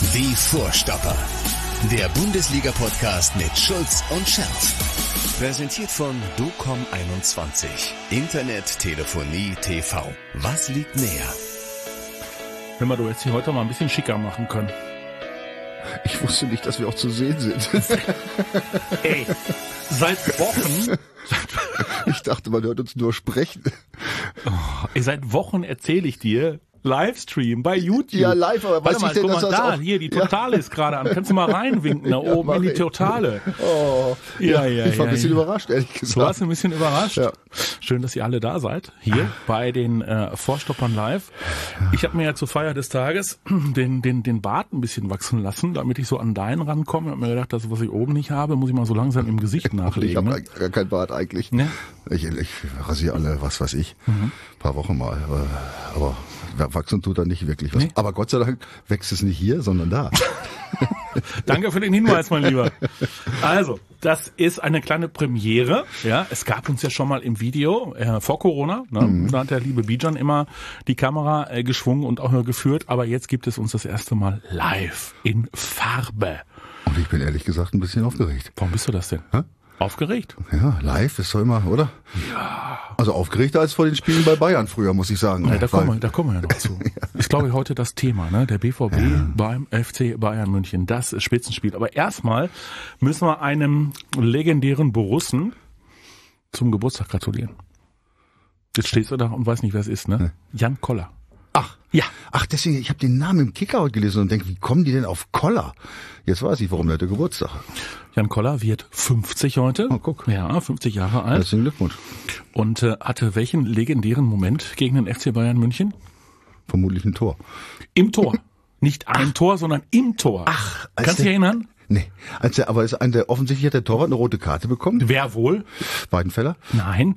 Die Vorstopper. Der Bundesliga-Podcast mit Schulz und Scherf. Präsentiert von DOCOM21. Internet, Telefonie, TV. Was liegt näher? Hör mal, du hättest dich heute mal ein bisschen schicker machen können. Ich wusste nicht, dass wir auch zu sehen sind. Ey, seit Wochen... Ich dachte, man hört uns nur sprechen. Seit Wochen erzähle ich dir, Livestream bei YouTube. Ja, live, aber warte weiß mal, ich denn, guck dass mal das da, auch... hier, die Totale ist gerade an. Kannst du mal reinwinken, da oben in die Totale. Oh, Ja, ich war ein bisschen überrascht, ehrlich gesagt. Du warst ein bisschen überrascht. Ja. Schön, dass ihr alle da seid, hier bei den Vorstoppern live. Ich habe mir ja zur Feier des Tages den Bart ein bisschen wachsen lassen, damit ich so an deinen rankomme. Ich habe mir gedacht, das, was ich oben nicht habe, muss ich mal so langsam im Gesicht nachlegen. Ich habe gar kein Bart eigentlich. Ne? Ich rasiere alle, was weiß ich, ein paar Wochen mal. Aber wachsen tut da nicht wirklich was. Nee. Aber Gott sei Dank wächst es nicht hier, sondern da. Danke für den Hinweis, mein Lieber. Also, das ist eine kleine Premiere. Ja, es gab uns ja schon mal im Video vor Corona. Ne? Da hat der liebe Bijan immer die Kamera geschwungen und auch geführt. Aber jetzt gibt es uns das erste Mal live in Farbe. Und ich bin ehrlich gesagt ein bisschen aufgeregt. Warum bist du das denn? Hä? Aufgeregt? Ja, live ist doch immer, oder? Ja. Also aufgeregter als vor den Spielen bei Bayern früher, muss ich sagen. Ja, da kommen wir ja noch zu. Ist, glaube ich, heute das Thema, ne? Der BVB beim FC Bayern München. Das ist Spitzenspiel. Aber erstmal müssen wir einem legendären Borussen zum Geburtstag gratulieren. Jetzt stehst du da und weißt nicht, wer es ist, ne? Jan Koller. Ach, deswegen, ich habe den Namen im Kicker heute gelesen und denke, wie kommen die denn auf Koller? Jetzt weiß ich, warum der Geburtstag. Jan Koller wird 50 heute. Oh, guck. Ja, 50 Jahre alt. Herzlichen Glückwunsch. Und hatte welchen legendären Moment gegen den FC Bayern München? Vermutlich ein Tor. Im Tor. Nicht ein Tor, sondern im Tor. Ach, kannst du dich erinnern? Nee. Offensichtlich hat der Torwart eine rote Karte bekommen. Wer wohl? Weidenfeller? Nein.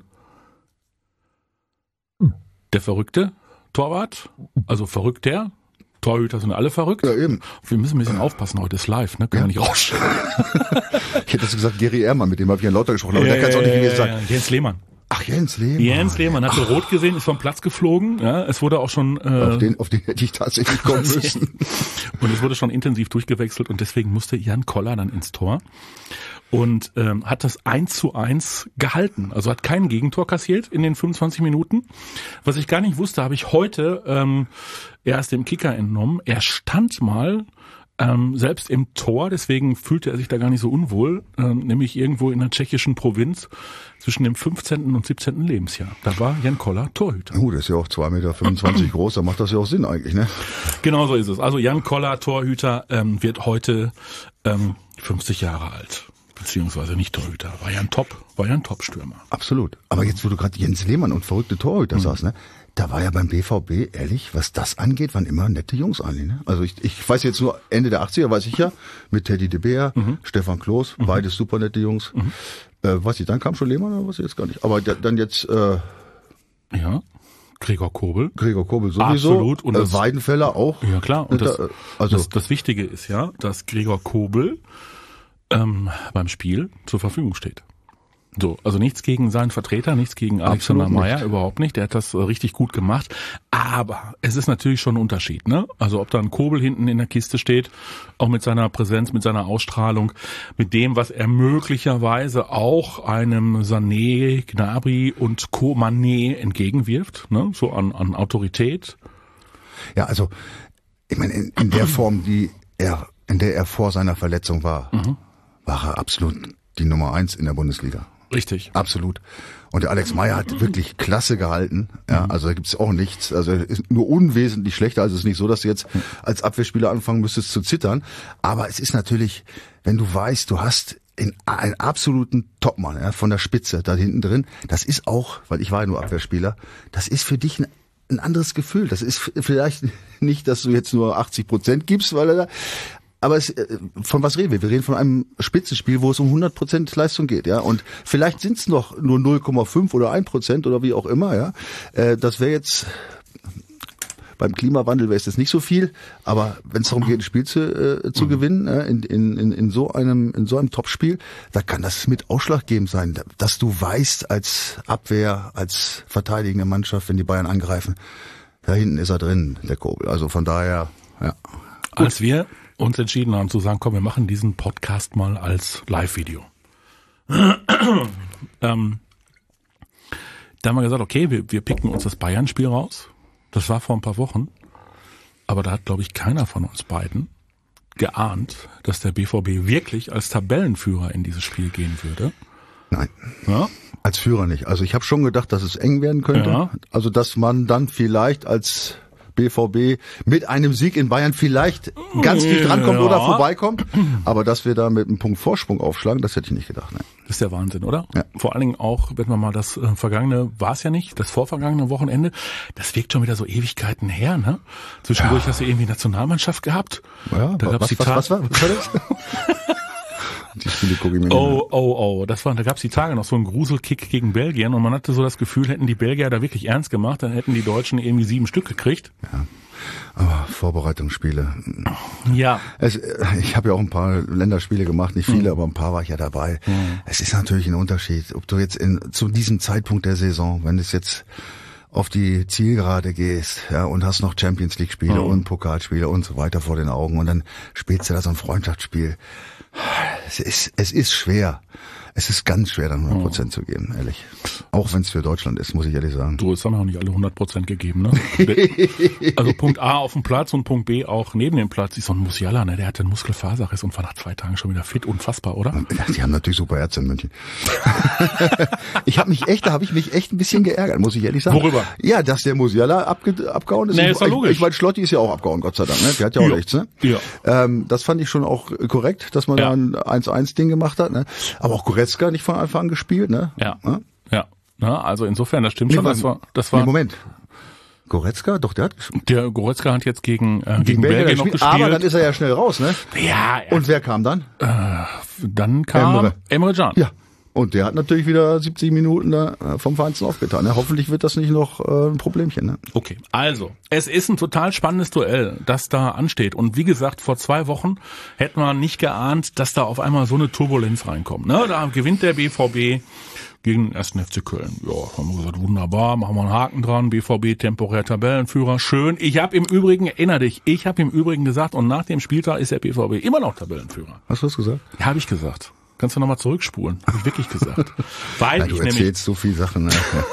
Der verrückte Torwart, also verrückter. Torhüter sind alle verrückt. Ja, eben. Wir müssen ein bisschen aufpassen, heute ist live, ne? Können wir nicht rausstellen. Ich hätte das gesagt, Gary Ehrmann, mit dem habe ich ja lauter gesprochen, aber der kann es auch nicht gewesen sein. Jens Lehmann. Ach, Jens Lehmann. Jens Lehmann hatte rot gesehen, ist vom Platz geflogen. Ja, es wurde auch schon... Auf den hätte ich tatsächlich kommen müssen. Und es wurde schon intensiv durchgewechselt und deswegen musste Jan Koller dann ins Tor. Und hat das 1:1 gehalten. Also hat kein Gegentor kassiert in den 25 Minuten. Was ich gar nicht wusste, habe ich heute erst dem Kicker entnommen. Er stand mal selbst im Tor, deswegen fühlte er sich da gar nicht so unwohl, nämlich irgendwo in der tschechischen Provinz zwischen dem 15. und 17. Lebensjahr. Da war Jan Koller Torhüter. Der ist ja auch 2,25 Meter groß, da macht das ja auch Sinn eigentlich, ne? Genau so ist es. Also Jan Koller, Torhüter, wird heute 50 Jahre alt. Beziehungsweise nicht Torhüter, war ja ein Top-Stürmer. Absolut. Aber jetzt, wo du gerade Jens Lehmann und verrückte Torhüter sagst, ne? Da war ja beim BVB, ehrlich, was das angeht, waren immer nette Jungs eigentlich, ne? Also ich weiß jetzt nur, Ende der 80er, weiß ich ja, mit Teddy de Beer, Stefan Kloß, beides super nette Jungs. Weiß ich, dann kam schon Lehmann oder was jetzt gar nicht. Aber dann jetzt, ja. Gregor Kobel sowieso. Absolut. Und Weidenfeller auch. Ja, klar. Und also das Wichtige ist ja, dass Gregor Kobel beim Spiel zur Verfügung steht. So, also nichts gegen seinen Vertreter, nichts gegen Alexander Meyer, überhaupt nicht. Der hat das richtig gut gemacht. Aber es ist natürlich schon ein Unterschied, ne? Also ob da ein Kobel hinten in der Kiste steht, auch mit seiner Präsenz, mit seiner Ausstrahlung, mit dem, was er möglicherweise auch einem Sané, Gnabry und Co. Mané entgegenwirft, ne? So an Autorität. Ja, also ich meine, in der Form, in der er vor seiner Verletzung war, war er absolut die Nummer 1 in der Bundesliga. Richtig. Absolut. Und der Alex Meyer hat wirklich klasse gehalten. Ja, also da gibt's auch nichts. Also er ist nur unwesentlich schlechter. Also es ist nicht so, dass du jetzt als Abwehrspieler anfangen müsstest zu zittern. Aber es ist natürlich, wenn du weißt, du hast einen absoluten Topmann, ja, von der Spitze da hinten drin. Das ist auch, weil ich war ja nur Abwehrspieler, das ist für dich ein anderes Gefühl. Das ist vielleicht nicht, dass du jetzt nur 80% gibst, weil er da... Aber von was reden wir? Wir reden von einem Spitzenspiel, wo es um 100% Leistung geht, ja. Und vielleicht sind es noch nur 0,5 oder 1% oder wie auch immer, ja. Das wäre jetzt beim Klimawandel wäre es jetzt nicht so viel, aber wenn es darum geht, ein Spiel zu gewinnen, in so einem Topspiel, da kann das mit ausschlaggebend sein, dass du weißt als Abwehr, als verteidigende Mannschaft, wenn die Bayern angreifen, da hinten ist er drin, der Kobel. Also von daher, ja. Als wir uns entschieden haben zu sagen, komm, wir machen diesen Podcast mal als Live-Video. Da haben wir gesagt, okay, wir picken uns das Bayern-Spiel raus. Das war vor ein paar Wochen. Aber da hat, glaube ich, keiner von uns beiden geahnt, dass der BVB wirklich als Tabellenführer in dieses Spiel gehen würde. Nein. Ja? Als Führer nicht. Also ich habe schon gedacht, dass es eng werden könnte. Ja. Also dass man dann vielleicht als BVB mit einem Sieg in Bayern vielleicht ganz dicht drankommt oder vorbeikommt. Aber dass wir da mit einem Punkt Vorsprung aufschlagen, das hätte ich nicht gedacht. Nein. Das ist der Wahnsinn, oder? Ja. Vor allen Dingen auch, wenn man mal das vergangene, war es ja nicht, das vorvergangene Wochenende, das wirkt schon wieder so Ewigkeiten her, ne? Zwischendurch hast du irgendwie Nationalmannschaft gehabt. Ja, da gab's was war das? Die Spiele gucke ich mir nicht an. da gab's die Tage noch so einen Gruselkick gegen Belgien und man hatte so das Gefühl, hätten die Belgier da wirklich ernst gemacht, dann hätten die Deutschen irgendwie 7 Stück gekriegt. Ja. Aber Vorbereitungsspiele. Ja. Ich habe ja auch ein paar Länderspiele gemacht, nicht viele, aber ein paar war ich ja dabei. Es ist natürlich ein Unterschied, ob du jetzt zu diesem Zeitpunkt der Saison, wenn es jetzt auf die Zielgerade gehst, ja, und hast noch Champions League Spiele und Pokalspiele und so weiter vor den Augen und dann spielst du da so ein Freundschaftsspiel. Es ist schwer. Es ist ganz schwer, dann 100% zu geben, ehrlich. Auch wenn es für Deutschland ist, muss ich ehrlich sagen. Du, es haben ja auch nicht alle 100% gegeben, ne? Also Punkt A auf dem Platz und Punkt B auch neben dem Platz ist so ein Musiala, ne? Der hatte einen Muskelfaserriss und war nach 2 Tagen schon wieder fit, unfassbar, oder? Die haben natürlich super Ärzte in München. Da habe ich mich echt ein bisschen geärgert, muss ich ehrlich sagen. Worüber? Ja, dass der Musiala abgehauen ist. Nee, ist doch logisch. Ich meine, Schlotti ist ja auch abgehauen, Gott sei Dank, ne? Der hat ja auch nichts, ne? Ja. Das fand ich schon auch korrekt, dass man da ein 1-1-Ding gemacht hat, ne? Aber auch Goretzka nicht von Anfang an gespielt, ne? Ja. Na, also insofern, das stimmt schon. Das war. Nee, Moment. Goretzka? Doch, der hat gespielt. Der Goretzka hat jetzt gegen Belgien noch gespielt. Aber dann ist er ja schnell raus, ne? Ja. Und wer kam dann? Dann kam Emre Can. Ja. Und der hat natürlich wieder 70 Minuten da vom Feinsten aufgetan. Ja, hoffentlich wird das nicht noch ein Problemchen. Ne? Okay, also es ist ein total spannendes Duell, das da ansteht. Und wie gesagt, vor 2 Wochen hätte man nicht geahnt, dass da auf einmal so eine Turbulenz reinkommt. Ne? Da gewinnt der BVB gegen den 1. FC Köln. Ja, haben wir gesagt, wunderbar, machen wir einen Haken dran. BVB temporär Tabellenführer, schön. Ich habe im Übrigen gesagt, und nach dem Spieltag ist der BVB immer noch Tabellenführer. Hast du das gesagt? Ja, habe ich gesagt. Kannst du nochmal zurückspulen? Habe ich wirklich gesagt. Weil ja, du erzählst so viele Sachen. Ne?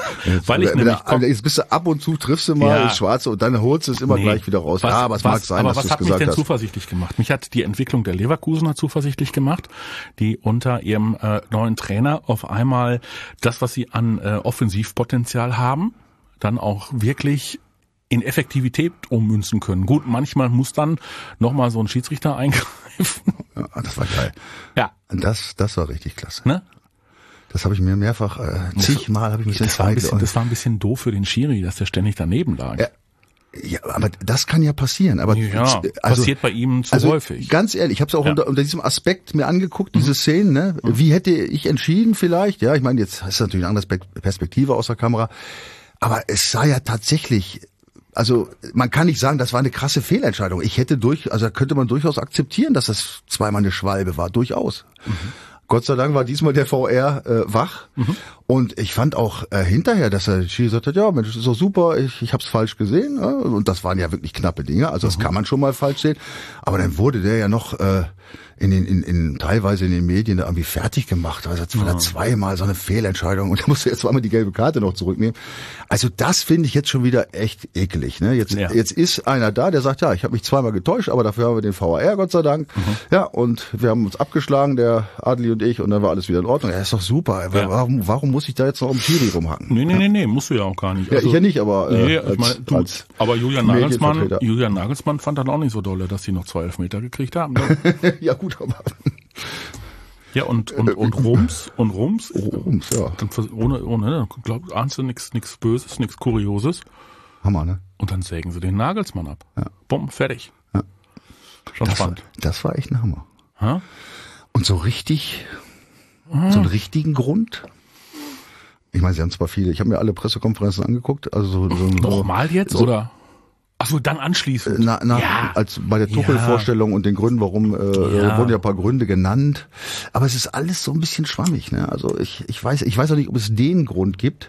Jetzt bist du ab und zu, triffst du mal ins Schwarze und dann holst du es immer gleich wieder raus. Aber es mag sein, dass du es gesagt hast. Aber was hat mich denn zuversichtlich gemacht? Mich hat die Entwicklung der Leverkusener zuversichtlich gemacht, die unter ihrem neuen Trainer auf einmal das, was sie an Offensivpotenzial haben, dann auch wirklich in Effektivität ummünzen können. Gut, manchmal muss dann nochmal so ein Schiedsrichter eingreifen. Ja, das war geil. Ja. Das war richtig klasse. Ne? Das habe ich mir mehrfach, zigmal habe ich mich das war ein bisschen doof für den Schiri, dass der ständig daneben lag. Ja, aber das kann ja passieren. Aber passiert bei ihm zu häufig. Ganz ehrlich, ich habe es auch unter diesem Aspekt mir angeguckt, diese Szenen. Ne? Wie hätte ich entschieden vielleicht? Ja, ich meine, jetzt ist natürlich eine andere Perspektive aus der Kamera. Aber es sah ja tatsächlich... Also man kann nicht sagen, das war eine krasse Fehlentscheidung. Könnte man durchaus akzeptieren, dass das zweimal eine Schwalbe war, durchaus. Gott sei Dank war diesmal der VR wach. Und ich fand auch hinterher, dass der Schiri gesagt hat, ja Mensch, das ist doch super, ich habe es falsch gesehen. Und das waren ja wirklich knappe Dinge, also das kann man schon mal falsch sehen. Aber dann wurde der ja noch teilweise in den Medien da irgendwie fertig gemacht. Also das war zweimal so eine Fehlentscheidung und da musste er zweimal die gelbe Karte noch zurücknehmen. Also das finde ich jetzt schon wieder echt eklig. Ne? Jetzt ist einer da, der sagt, ja, ich habe mich zweimal getäuscht, aber dafür haben wir den VAR, Gott sei Dank. Ja, und wir haben uns abgeschlagen, der Adli und ich, und dann war alles wieder in Ordnung. Ja, ist doch super. Ja. Warum muss ich da jetzt noch um Schiri rumhacken? Nee, musst du ja auch gar nicht. Also, ja, ich ja nicht, aber aber Julian Nagelsmann fand dann auch nicht so dolle, dass sie noch 2 Elfmeter gekriegt haben. Ne? Ja gut, aber... Ja, und Rums, ja. Dann ohne, ahnst du nichts Böses, nichts Kurioses. Hammer, ne? Und dann sägen sie den Nagelsmann ab. Ja. Bumm, fertig. Ja. Schon spannend. Das war echt ein Hammer. Ha? Und so richtig, so einen richtigen Grund? Ich meine, sie haben zwar viele, ich habe mir alle Pressekonferenzen angeguckt, also nochmal jetzt, oder? Ach so, dann anschließend. Als bei der Tuchel-Vorstellung und den Gründen, warum wurden ja ein paar Gründe genannt. Aber es ist alles so ein bisschen schwammig, ne? Also ich weiß auch nicht, ob es den Grund gibt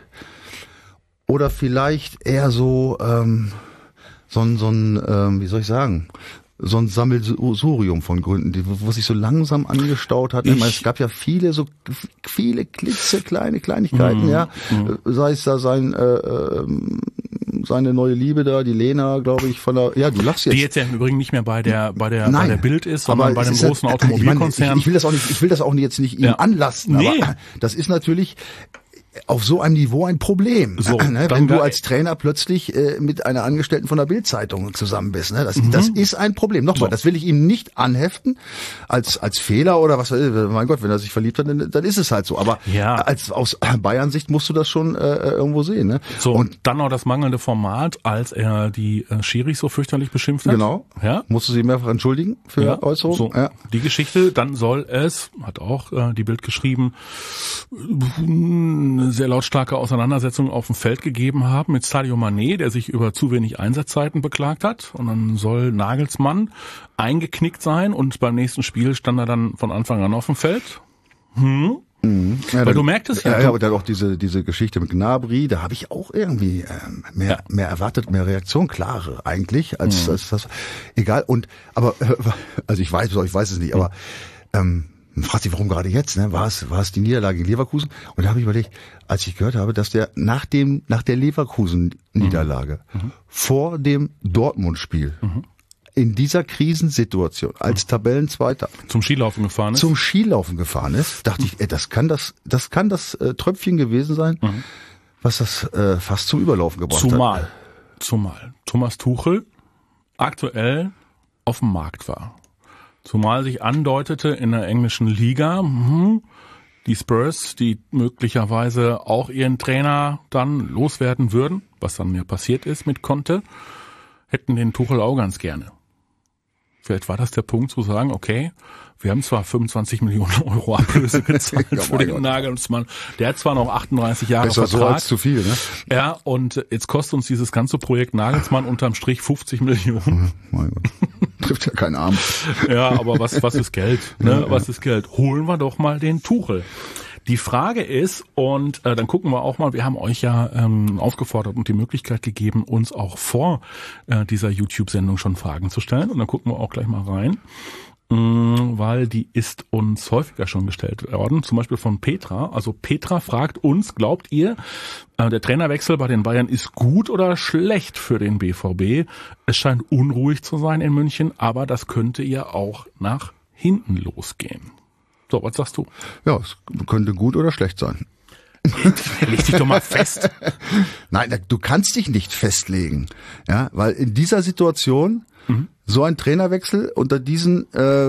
oder vielleicht eher so ein wie soll ich sagen, so ein Sammelsurium von Gründen, wo sich so langsam angestaut hat. Es gab ja viele klitzekleine Kleinigkeiten, sei es da seine neue Liebe da, die Lena, glaube ich, du lachst jetzt. Die jetzt ja im Übrigen nicht mehr bei der Bild ist, sondern bei dem großen Automobilkonzern. Ich will das auch jetzt nicht ihm anlasten, aber das ist natürlich auf so einem Niveau ein Problem, so, wenn du als Trainer plötzlich mit einer Angestellten von der Bild-Zeitung zusammen bist. Das ist ein Problem. Nochmal, das will ich ihm nicht anheften als Fehler oder was. Mein Gott, wenn er sich verliebt hat, dann ist es halt so. Aber aus Bayern-Sicht musst du das schon irgendwo sehen. Ne? So, und dann noch das mangelnde Format, als er die Schiris so fürchterlich beschimpft hat. Genau. Ja? Musst du sie mehrfach entschuldigen für Äußerungen. So. Ja. Die Geschichte, dann soll es, hat auch die Bild geschrieben, eine sehr lautstarke Auseinandersetzung auf dem Feld gegeben haben mit Sadio Mané, der sich über zu wenig Einsatzzeiten beklagt hat. Und dann soll Nagelsmann eingeknickt sein und beim nächsten Spiel stand er dann von Anfang an auf dem Feld. Weil du merktest ja. Ja, aber dann auch diese Geschichte mit Gnabry, da habe ich auch irgendwie mehr erwartet, mehr Reaktion, klare eigentlich, als das. Egal. Also ich weiß es nicht, aber man fragt sich, warum gerade jetzt, ne? War es die Niederlage gegen Leverkusen? Und da habe ich überlegt, als ich gehört habe, dass der nach der Leverkusen-Niederlage vor dem Dortmund-Spiel in dieser Krisensituation als Tabellenzweiter zum Skilaufen gefahren ist, dachte ich, das kann das Tröpfchen gewesen sein, was das fast zum Überlaufen gebracht hat. Zumal Thomas Tuchel aktuell auf dem Markt war. Zumal sich andeutete in der englischen Liga, die Spurs, die möglicherweise auch ihren Trainer dann loswerden würden, was dann ja passiert ist mit Conte, hätten den Tuchel auch ganz gerne. Vielleicht war das der Punkt zu sagen, okay, wir haben zwar 25 Millionen Euro Ablöse gezahlt für den Nagelsmann, der hat zwar noch 38 Jahre Vertrag. Das war so als zu viel, ne? Ja, und jetzt kostet uns dieses ganze Projekt Nagelsmann unterm Strich 50 Millionen. Mein Gott. Trifft ja keinen Arm. Ja, aber was ist Geld? Ne? Was ist Geld? Holen wir doch mal den Tuchel. Die Frage ist, und dann gucken wir auch mal, wir haben euch ja aufgefordert und die Möglichkeit gegeben, uns auch vor dieser YouTube-Sendung schon Fragen zu stellen. Und dann gucken wir auch gleich mal rein, weil die ist uns häufiger schon gestellt worden, zum Beispiel von Petra. Also Petra fragt uns, glaubt ihr, der Trainerwechsel bei den Bayern ist gut oder schlecht für den BVB? Es scheint unruhig zu sein in München, aber das könnte ja auch nach hinten losgehen. So, was sagst du? Ja, es könnte gut oder schlecht sein. Leg dich doch mal fest. Nein, du kannst dich nicht festlegen, ja, weil in dieser Situation so ein Trainerwechsel unter diesen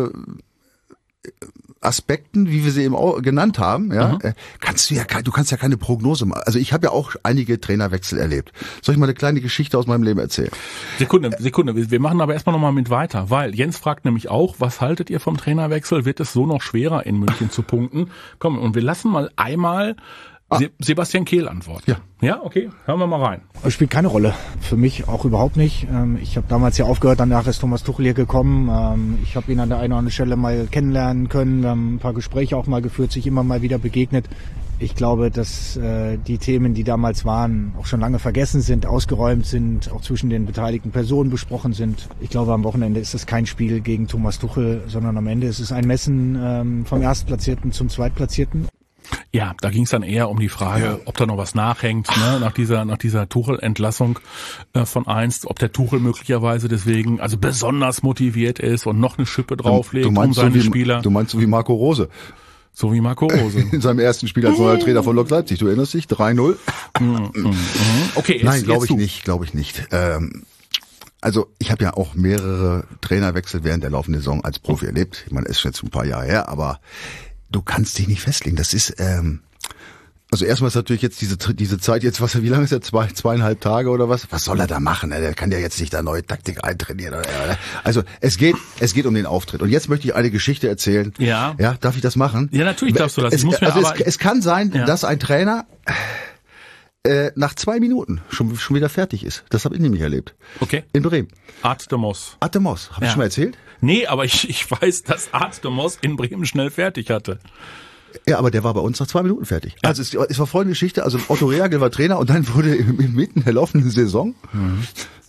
Aspekten, wie wir sie eben auch genannt haben, du kannst ja keine Prognose machen. Also ich habe ja auch einige Trainerwechsel erlebt. Soll ich mal eine kleine Geschichte aus meinem Leben erzählen? Sekunde. Wir machen aber erstmal nochmal mit weiter, weil Jens fragt nämlich auch, was haltet ihr vom Trainerwechsel? Wird es so noch schwerer in München zu punkten? Komm, und wir lassen mal einmal Sebastian Kehl antworten. Ja, okay, hören wir mal rein. Es spielt keine Rolle. Für mich auch überhaupt nicht. Ich habe damals ja aufgehört, danach ist Thomas Tuchel hier gekommen. Ich habe ihn an der einen oder anderen Stelle mal kennenlernen können. Wir haben ein paar Gespräche auch mal geführt, sich immer mal wieder begegnet. Ich glaube, dass die Themen, die damals waren, auch schon lange vergessen sind, ausgeräumt sind, auch zwischen den beteiligten Personen besprochen sind. Ich glaube, am Wochenende ist es kein Spiel gegen Thomas Tuchel, sondern am Ende ist es ein Messen vom Erstplatzierten zum Zweitplatzierten. Ja, da ging es dann eher um die Frage, ob da noch was nachhängt, ne, nach dieser Tuchel-Entlassung von einst, ob der Tuchel möglicherweise deswegen also besonders motiviert ist und noch eine Schippe drauflegt um seine Spieler. Du meinst so wie Marco Rose. So wie Marco Rose. In seinem ersten Spiel als neuer Trainer von Lok Leipzig. Du erinnerst dich? 3-0. Okay, nein, glaube ich nicht. Also ich habe ja auch mehrere Trainerwechsel während der laufenden Saison als Profi erlebt. Ich meine, es ist jetzt ein paar Jahre her, aber du kannst dich nicht festlegen. Das ist, also erstmal ist natürlich jetzt diese Zeit jetzt, wie lange ist er? 2,5 Tage oder was? Was soll er da machen? Der kann ja jetzt nicht da neue Taktik eintrainieren. Also es geht um den Auftritt. Und jetzt möchte ich eine Geschichte erzählen. Ja. Ja, darf ich das machen? Ja, natürlich darfst du das. Es kann sein, dass ein Trainer nach 2 Minuten schon wieder fertig ist. Das habe ich nämlich erlebt. Okay. In Bremen. Art de Mos. Habe ich schon mal erzählt? Nee, aber ich weiß, dass Art de Mos in Bremen schnell fertig hatte. Ja, aber der war bei uns nach 2 Minuten fertig. Also es war folgende Geschichte, also Otto Rehagel war Trainer und dann wurde mitten der laufenden Saison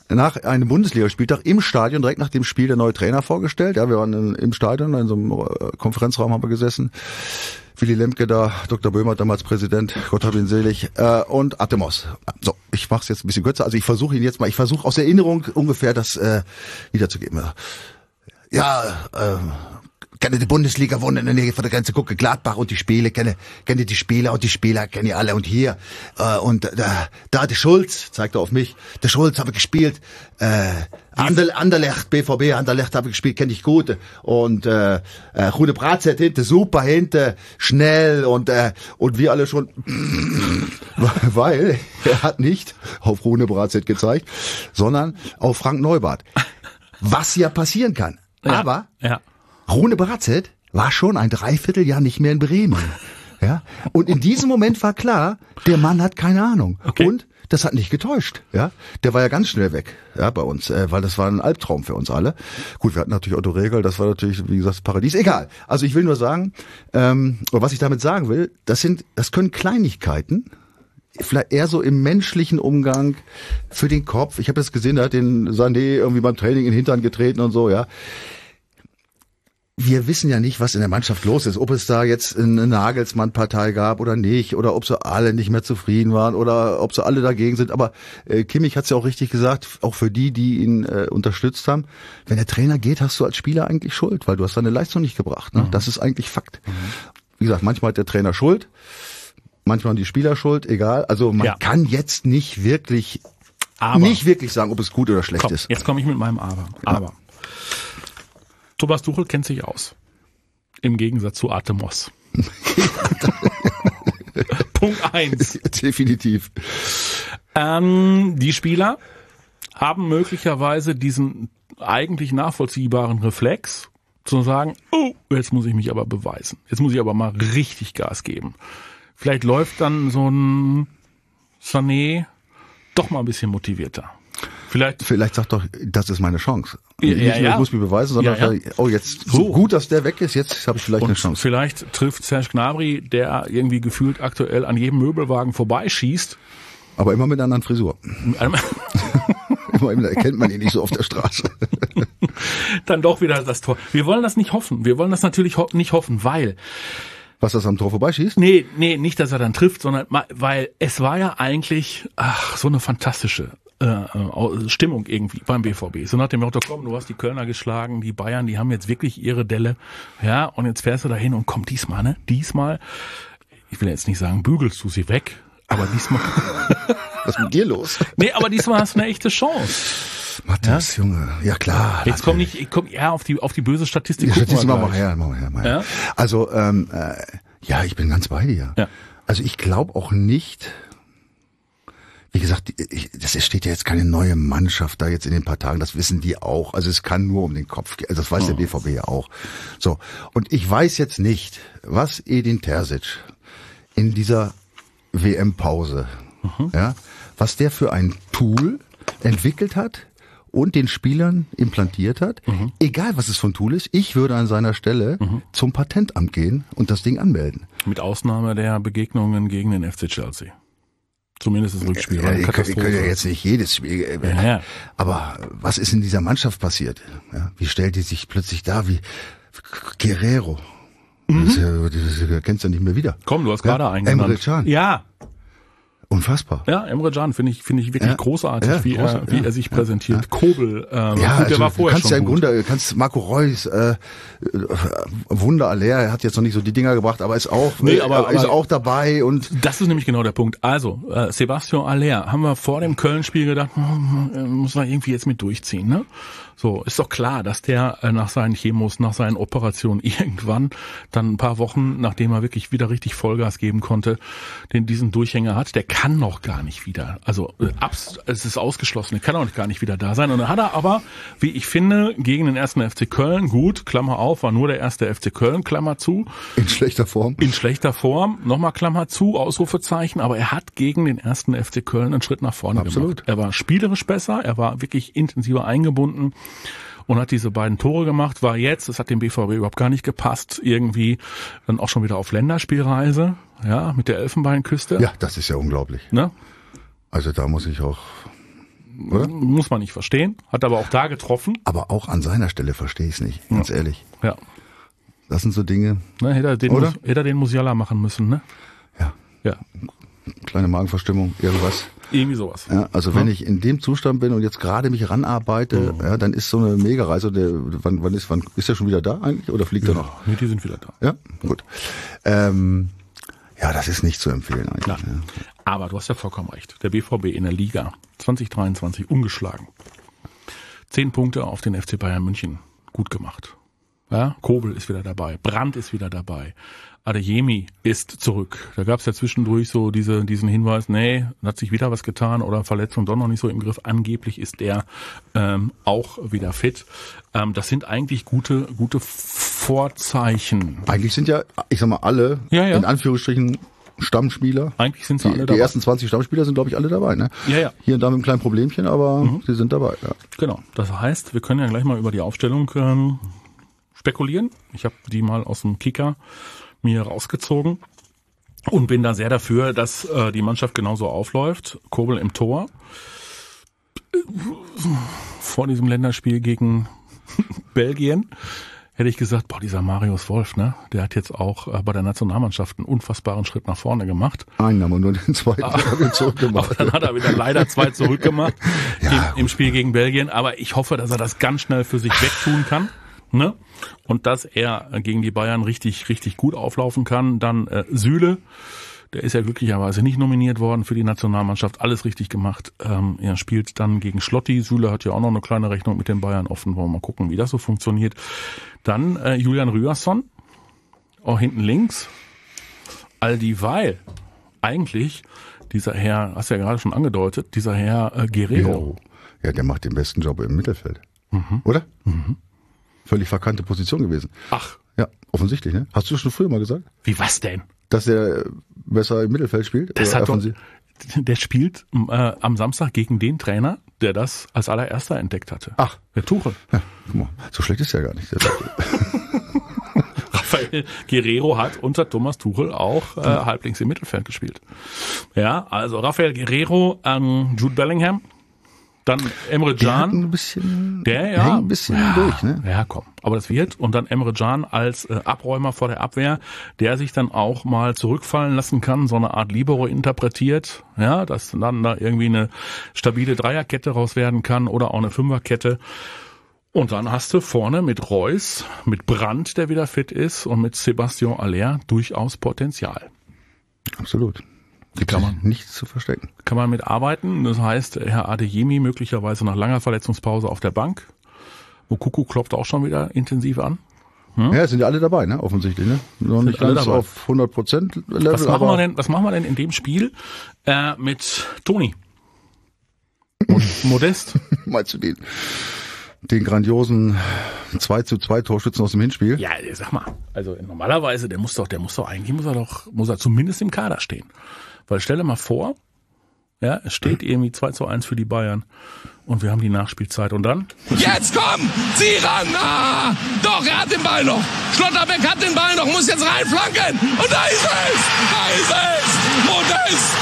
nach einem Bundesligaspieltag im Stadion, direkt nach dem Spiel, der neue Trainer vorgestellt. Ja, wir waren im Stadion, in so einem Konferenzraum haben wir gesessen. Willy Lemke da, Dr. Böhmer damals Präsident, Gott hab ihn selig, und Atemos. So, ich mach's jetzt ein bisschen kürzer. Also ich versuche aus Erinnerung ungefähr das wiederzugeben. Ja, kenne die Bundesliga, wohne in der Nähe von der Grenze, gucke Gladbach und die Spiele, kenne die Spieler und die Spieler kenne ich alle und hier und da der Schulz, zeigt er auf mich, der Schulz habe gespielt, Anderlecht, BVB Anderlecht habe ich gespielt, kenne ich gut und Rune Bratzett hinten, super hinten, schnell und wir alle schon, weil er hat nicht auf Rune Bratzett gezeigt, sondern auf Frank Neubart, was ja passieren kann, aber Rune Bratzett war schon ein Dreivierteljahr nicht mehr in Bremen. Ja? Und in diesem Moment war klar, der Mann hat keine Ahnung. Okay. Und das hat nicht getäuscht. Ja? Der war ja ganz schnell weg, ja, bei uns, weil das war ein Albtraum für uns alle. Gut, wir hatten natürlich Otto Rehagel, das war natürlich, wie gesagt, das Paradies. Egal. Also ich will nur sagen, oder was ich damit sagen will, das können Kleinigkeiten, vielleicht eher so im menschlichen Umgang für den Kopf. Ich habe das gesehen, da hat den Sané irgendwie beim Training in den Hintern getreten und so, ja. Wir wissen ja nicht, was in der Mannschaft los ist, ob es da jetzt eine Nagelsmann-Partei gab oder nicht, oder ob sie alle nicht mehr zufrieden waren oder ob sie alle dagegen sind. Aber Kimmich hat es ja auch richtig gesagt, auch für die ihn unterstützt haben. Wenn der Trainer geht, hast du als Spieler eigentlich Schuld, weil du hast deine Leistung nicht gebracht. Ne? Das ist eigentlich Fakt. Wie gesagt, manchmal hat der Trainer Schuld, manchmal haben die Spieler Schuld, egal. Also man kann jetzt nicht wirklich sagen, ob es gut oder schlecht ist. Jetzt komme ich mit meinem Aber. Thomas Tuchel kennt sich aus. Im Gegensatz zu Atemos. Punkt 1. Definitiv. Die Spieler haben möglicherweise diesen eigentlich nachvollziehbaren Reflex zu sagen, oh, jetzt muss ich mich aber beweisen. Jetzt muss ich aber mal richtig Gas geben. Vielleicht läuft dann so ein Sané doch mal ein bisschen motivierter. Vielleicht sagt doch, das ist meine Chance. Nicht nur, ich muss mich beweisen, sondern jetzt so gut, dass der weg ist, jetzt habe ich vielleicht eine Chance. Vielleicht trifft Serge Gnabry, der irgendwie gefühlt aktuell an jedem Möbelwagen vorbeischießt. Aber immer mit einer anderen Frisur. Immerhin erkennt man ihn nicht so auf der Straße. Dann doch wieder das Tor. Wir wollen das nicht hoffen. Wir wollen das natürlich nicht hoffen, weil... Was, das am Tor vorbeischießt? Nee, nicht, dass er dann trifft, sondern weil es war ja eigentlich so eine fantastische Stimmung irgendwie beim BVB. So nach dem Motto, komm, du hast die Kölner geschlagen, die Bayern, die haben jetzt wirklich ihre Delle. Ja, und jetzt fährst du da hin und komm, diesmal, ich will jetzt nicht sagen, bügelst du sie weg, aber diesmal... Was ist mit dir los? Nee, aber diesmal hast du eine echte Chance. Matthias, Junge, ja klar. Jetzt komm auf die böse Statistik. Die Statistik machen wir her. Ja? Also, ich bin ganz bei dir. Ja. Also ich glaube auch nicht... Wie gesagt, das steht ja jetzt keine neue Mannschaft da jetzt in den paar Tagen, das wissen die auch. Also es kann nur um den Kopf gehen, also das weiß der BVB ja auch. So, und ich weiß jetzt nicht, was Edin Terzic in dieser WM-Pause, was der für ein Tool entwickelt hat und den Spielern implantiert hat, egal was es für ein Tool ist, ich würde an seiner Stelle zum Patentamt gehen und das Ding anmelden. Mit Ausnahme der Begegnungen gegen den FC Chelsea. Zumindest das Rückspiel. Ich kann ja jetzt nicht jedes Spiel. Aber was ist in dieser Mannschaft passiert? Ja, wie stellt die sich plötzlich da wie Guerrero? Das kennst du ja nicht mehr wieder. Komm, du hast gerade einen Emre Can. Ja. Unfassbar. Ja, Emre Can finde ich wirklich großartig, wie er sich präsentiert. Ja. Kobel, gut, der war vorher schon gut. Du kannst Marco Reus, Wunder Aller, er hat jetzt noch nicht so die Dinger gebracht, aber ist auch, ist auch dabei und. Das ist nämlich genau der Punkt. Also, Sebastian Aller, haben wir vor dem Köln-Spiel gedacht, muss man irgendwie jetzt mit durchziehen, ne? So, ist doch klar, dass der nach seinen Chemos, nach seinen Operationen irgendwann dann ein paar Wochen, nachdem er wirklich wieder richtig Vollgas geben konnte, diesen Durchhänger hat. Der kann noch gar nicht wieder. Also es ist ausgeschlossen, er kann auch gar nicht wieder da sein. Und dann hat er aber, wie ich finde, gegen den 1. FC Köln, gut, Klammer auf, war nur der 1. FC Köln, Klammer zu. In schlechter Form, nochmal Klammer zu, Ausrufezeichen, aber er hat gegen den 1. FC Köln einen Schritt nach vorne gemacht. Er war spielerisch besser, er war wirklich intensiver eingebunden und hat diese beiden Tore gemacht, war jetzt, das hat dem BVB überhaupt gar nicht gepasst, irgendwie dann auch schon wieder auf Länderspielreise, ja, mit der Elfenbeinküste. Ja, das ist ja unglaublich. Ne? Also da muss ich auch oder? Muss man nicht verstehen, hat aber auch da getroffen. Aber auch an seiner Stelle verstehe ich es nicht, ganz ehrlich. Ja. Das sind so Dinge. Ne, hätte er den Musiala machen müssen, ne? Ja. Kleine Magenverstimmung, irgendwas. Irgendwie sowas. Ja, also wenn ich in dem Zustand bin und jetzt gerade mich ranarbeite, ja, dann ist so eine Megareise, wann ist der schon wieder da eigentlich oder fliegt er noch? Nee, die sind wieder da. Ja, gut. Ja, das ist nicht zu empfehlen eigentlich. Ja. Aber du hast ja vollkommen recht. Der BVB in der Liga 2023 ungeschlagen. 10 Punkte auf den FC Bayern München. Gut gemacht. Ja, Kobel ist wieder dabei. Brandt ist wieder dabei. Adeyemi ist zurück. Da gab es ja zwischendurch so diesen Hinweis, nee, hat sich wieder was getan oder Verletzung doch noch nicht so im Griff. Angeblich ist der auch wieder fit. Das sind eigentlich gute Vorzeichen. Eigentlich sind ja, ich sag mal, alle, in Anführungsstrichen, Stammspieler. Eigentlich sind sie alle dabei. Die ersten 20 Stammspieler sind, glaube ich, alle dabei. Ne? Ja. Hier und da mit einem kleinen Problemchen, aber sie sind dabei. Ja. Genau. Das heißt, wir können ja gleich mal über die Aufstellung spekulieren. Ich habe die mal aus dem Kicker mir rausgezogen und bin da sehr dafür, dass die Mannschaft genauso aufläuft. Kobel im Tor. Vor diesem Länderspiel gegen Belgien hätte ich gesagt, dieser Marius Wolf, ne, der hat jetzt auch bei der Nationalmannschaft einen unfassbaren Schritt nach vorne gemacht. Einen haben wir nur den zweiten zurückgemacht. Aber dann hat er wieder leider 2 zurückgemacht im Spiel gegen Belgien. Aber ich hoffe, dass er das ganz schnell für sich wegtun kann. Ne? Und dass er gegen die Bayern richtig, richtig gut auflaufen kann. Dann Süle, der ist ja glücklicherweise nicht nominiert worden für die Nationalmannschaft. Alles richtig gemacht. Er spielt dann gegen Schlotti. Süle hat ja auch noch eine kleine Rechnung mit den Bayern offen. Wollen wir mal gucken, wie das so funktioniert. Dann Julian Ryerson, auch hinten links. All dieweil eigentlich dieser Herr, hast du ja gerade schon angedeutet, dieser Herr Guerrero. Ja, der macht den besten Job im Mittelfeld. Oder? Völlig verkannte Position gewesen. Ach. Ja, offensichtlich, ne? Hast du schon früher mal gesagt? Wie, was denn? Dass er besser im Mittelfeld spielt? Das hat der spielt am Samstag gegen den Trainer, der das als allererster entdeckt hatte. Ach. Der Tuchel. Ja, guck mal, so schlecht ist er gar nicht. Rafael Guerrero hat unter Thomas Tuchel auch halblinks im Mittelfeld gespielt. Ja, also Rafael Guerrero, Jude Bellingham, dann Emre Can. Ein bisschen, ein bisschen durch, ne? Ja, komm. Aber das wird. Und dann Emre Can als Abräumer vor der Abwehr, der sich dann auch mal zurückfallen lassen kann, so eine Art Libero interpretiert. Ja, dass dann da irgendwie eine stabile Dreierkette raus werden kann oder auch eine Fünferkette. Und dann hast du vorne mit Reus, mit Brandt, der wieder fit ist, und mit Sebastian Aller durchaus Potenzial. Absolut. Kann man nichts zu verstecken. Kann man mitarbeiten. Das heißt, Herr Adeyemi möglicherweise nach langer Verletzungspause auf der Bank. Moukoko klopft auch schon wieder intensiv an. Ja, sind ja alle dabei, ne? Offensichtlich, ne? Noch nicht ganz auf 100% Level. Was machen wir denn in dem Spiel mit Toni und Modest? Meinst du den grandiosen 2:2 Torschützen aus dem Hinspiel? Ja, sag mal, also normalerweise, der muss er zumindest im Kader stehen. Weil stell dir mal vor, ja, es steht irgendwie 2:1 für die Bayern und wir haben die Nachspielzeit und dann? Jetzt komm! Zieh ran! Ah, doch, er hat den Ball noch! Schlotterbeck hat den Ball noch, muss jetzt reinflanken! Und da ist es! Da ist es! Modest!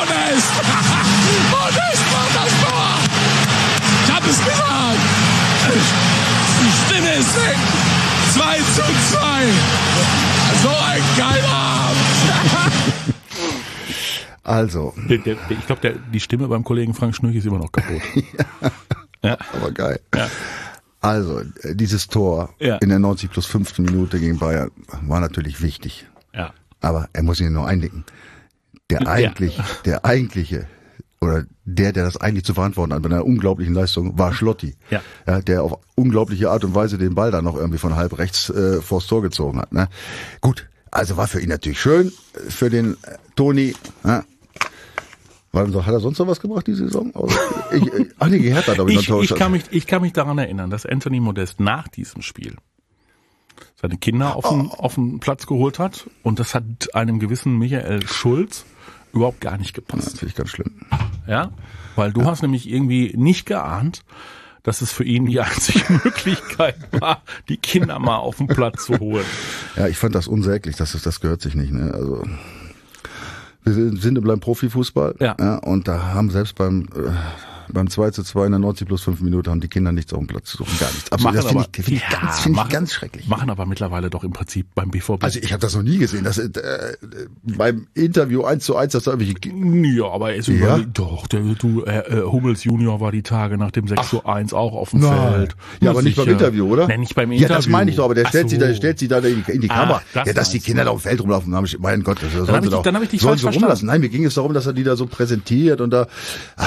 Modest macht das Tor! Ich hab es gesagt! Die Stimme ist weg! 2:2! So ein geiler Abend! Also. Ich glaube, die Stimme beim Kollegen Frank Schnürch ist immer noch kaputt. Ja. Aber geil. Ja. Also, dieses Tor in der 90+5. Minute gegen Bayern war natürlich wichtig. Ja. Aber er muss ihn nur einnicken. Der eigentliche, oder der das eigentlich zu verantworten hat bei einer unglaublichen Leistung, war Schlotti. Ja. Ja, der auf unglaubliche Art und Weise den Ball da noch irgendwie von halb rechts vors Tor gezogen hat. Ne? Gut, also war für ihn natürlich schön, für den Toni. Ja. Hat er sonst noch was gebracht diese Saison? Einige Hertha, glaube ich, ich kann mich daran erinnern, dass Anthony Modest nach diesem Spiel seine Kinder auf den Platz geholt hat und das hat einem gewissen Michael Schulz überhaupt gar nicht gepasst. Das finde ich ganz schlimm. Ja, weil du hast nämlich irgendwie nicht geahnt, dass es für ihn die einzige Möglichkeit war, die Kinder mal auf den Platz zu holen. Ja, ich fand das unsäglich, das gehört sich nicht, ne? Also wir sind beim Profifußball, ja, und da haben selbst beim beim 2:2 in der 90 plus 5 Minuten haben die Kinder nichts auf dem Platz zu suchen, gar nichts. Absolut. Das finde ich ganz schrecklich. Machen aber mittlerweile doch im Prinzip beim BVB. Also ich habe das noch nie gesehen. Das beim Interview 1:1, das da irgendwie. Ja, aber es überlegt doch. Hummels Junior war die Tage nach dem 6:1 auch auf dem Feld. Ja, aber nicht beim Interview, oder? Nein, nicht beim Interview. Ja, das meine ich doch, aber der stellt sie da in die Kamera. Ja, dass die Kinder da auf dem Feld rumlaufen, mein Gott, das dann habe ich dich sollen falsch sie verstanden. rumlassen. Nein, mir ging es darum, dass er die da so präsentiert und da,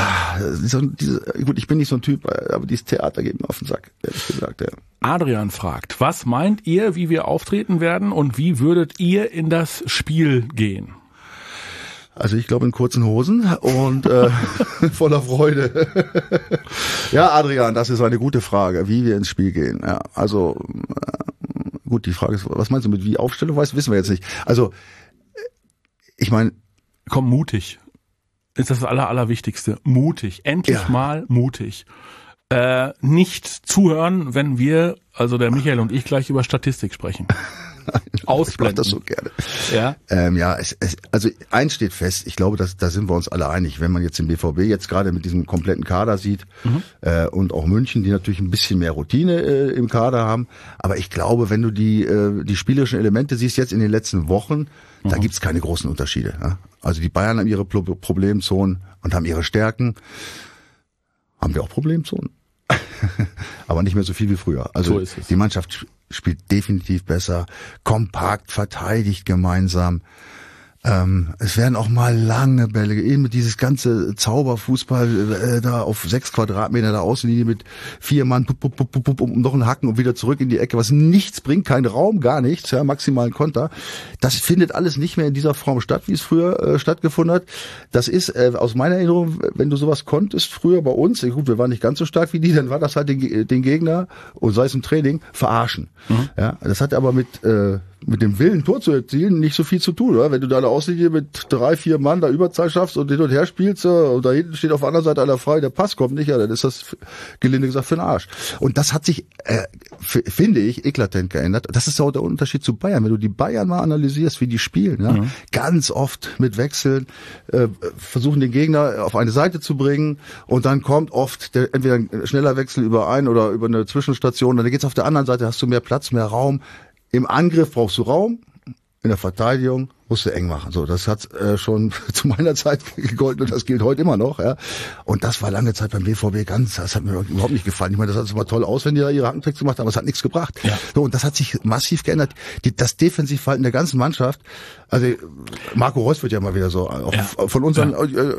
gut, ich bin nicht so ein Typ, aber dieses Theater geht mir auf den Sack, ehrlich gesagt, ja. Adrian fragt, was meint ihr, wie wir auftreten werden und wie würdet ihr in das Spiel gehen? Also ich glaube in kurzen Hosen und voller Freude. Ja, Adrian, das ist eine gute Frage, wie wir ins Spiel gehen. Ja, also gut, die Frage ist, was meinst du mit wie Aufstellung? Wissen wir jetzt nicht. Also ich meine, komm, mutig. Ist das Allerwichtigste. Mutig. Endlich mal mutig. Nicht zuhören, wenn wir, also der Michael und ich, gleich über Statistik sprechen. Ausblenden. Ich mach das so gerne. Ja, also eins steht fest, ich glaube, da sind wir uns alle einig, wenn man jetzt den BVB jetzt gerade mit diesem kompletten Kader sieht und auch München, die natürlich ein bisschen mehr Routine im Kader haben, aber ich glaube, wenn du die spielerischen Elemente siehst jetzt in den letzten Wochen, da gibt's keine großen Unterschiede. Ja? Also die Bayern haben ihre Problemzonen und haben ihre Stärken. Haben wir auch Problemzonen? Aber nicht mehr so viel wie früher. Also so ist es. Die Mannschaft spielt definitiv besser, kompakt, verteidigt gemeinsam. Es werden auch mal lange Bälle, eben dieses ganze Zauberfußball da auf 6 Quadratmeter der Außenlinie mit 4 Mann, um noch einen Hacken und wieder zurück in die Ecke, was nichts bringt, kein Raum, gar nichts, ja, maximalen Konter. Das findet alles nicht mehr in dieser Form statt, wie es früher stattgefunden hat. Das ist aus meiner Erinnerung, wenn du sowas konntest, früher bei uns, gut, wir waren nicht ganz so stark wie die, dann war das halt den Gegner, und sei es im Training, verarschen. Ja, das hat aber mit dem Willen, Tor zu erzielen, nicht so viel zu tun, oder? Wenn du da eine Auslinie mit 3, 4 Mann da Überzahl schaffst und hin und her spielst, und da hinten steht auf der anderen Seite einer frei, der Pass kommt nicht, ja, dann ist das, gelinde gesagt, für den Arsch. Und das hat sich, finde ich, eklatant geändert. Das ist auch der Unterschied zu Bayern. Wenn du die Bayern mal analysierst, wie die spielen, ja, ganz oft mit Wechseln, versuchen den Gegner auf eine Seite zu bringen, und dann kommt oft entweder ein schneller Wechsel über oder über eine Zwischenstation, dann geht's auf der anderen Seite, hast du mehr Platz, mehr Raum. Im Angriff brauchst du Raum, in der Verteidigung musst du eng machen. So, das hat schon zu meiner Zeit gegolten und das gilt heute immer noch. Ja. Und das war lange Zeit beim BVB das hat mir überhaupt nicht gefallen. Ich meine, das sah immer toll aus, wenn die da ihre Hackentricks gemacht haben, aber es hat nichts gebracht. Ja. So, und das hat sich massiv geändert. Das Defensivverhalten der ganzen Mannschaft, also Marco Reus wird ja mal wieder so, auch von unseren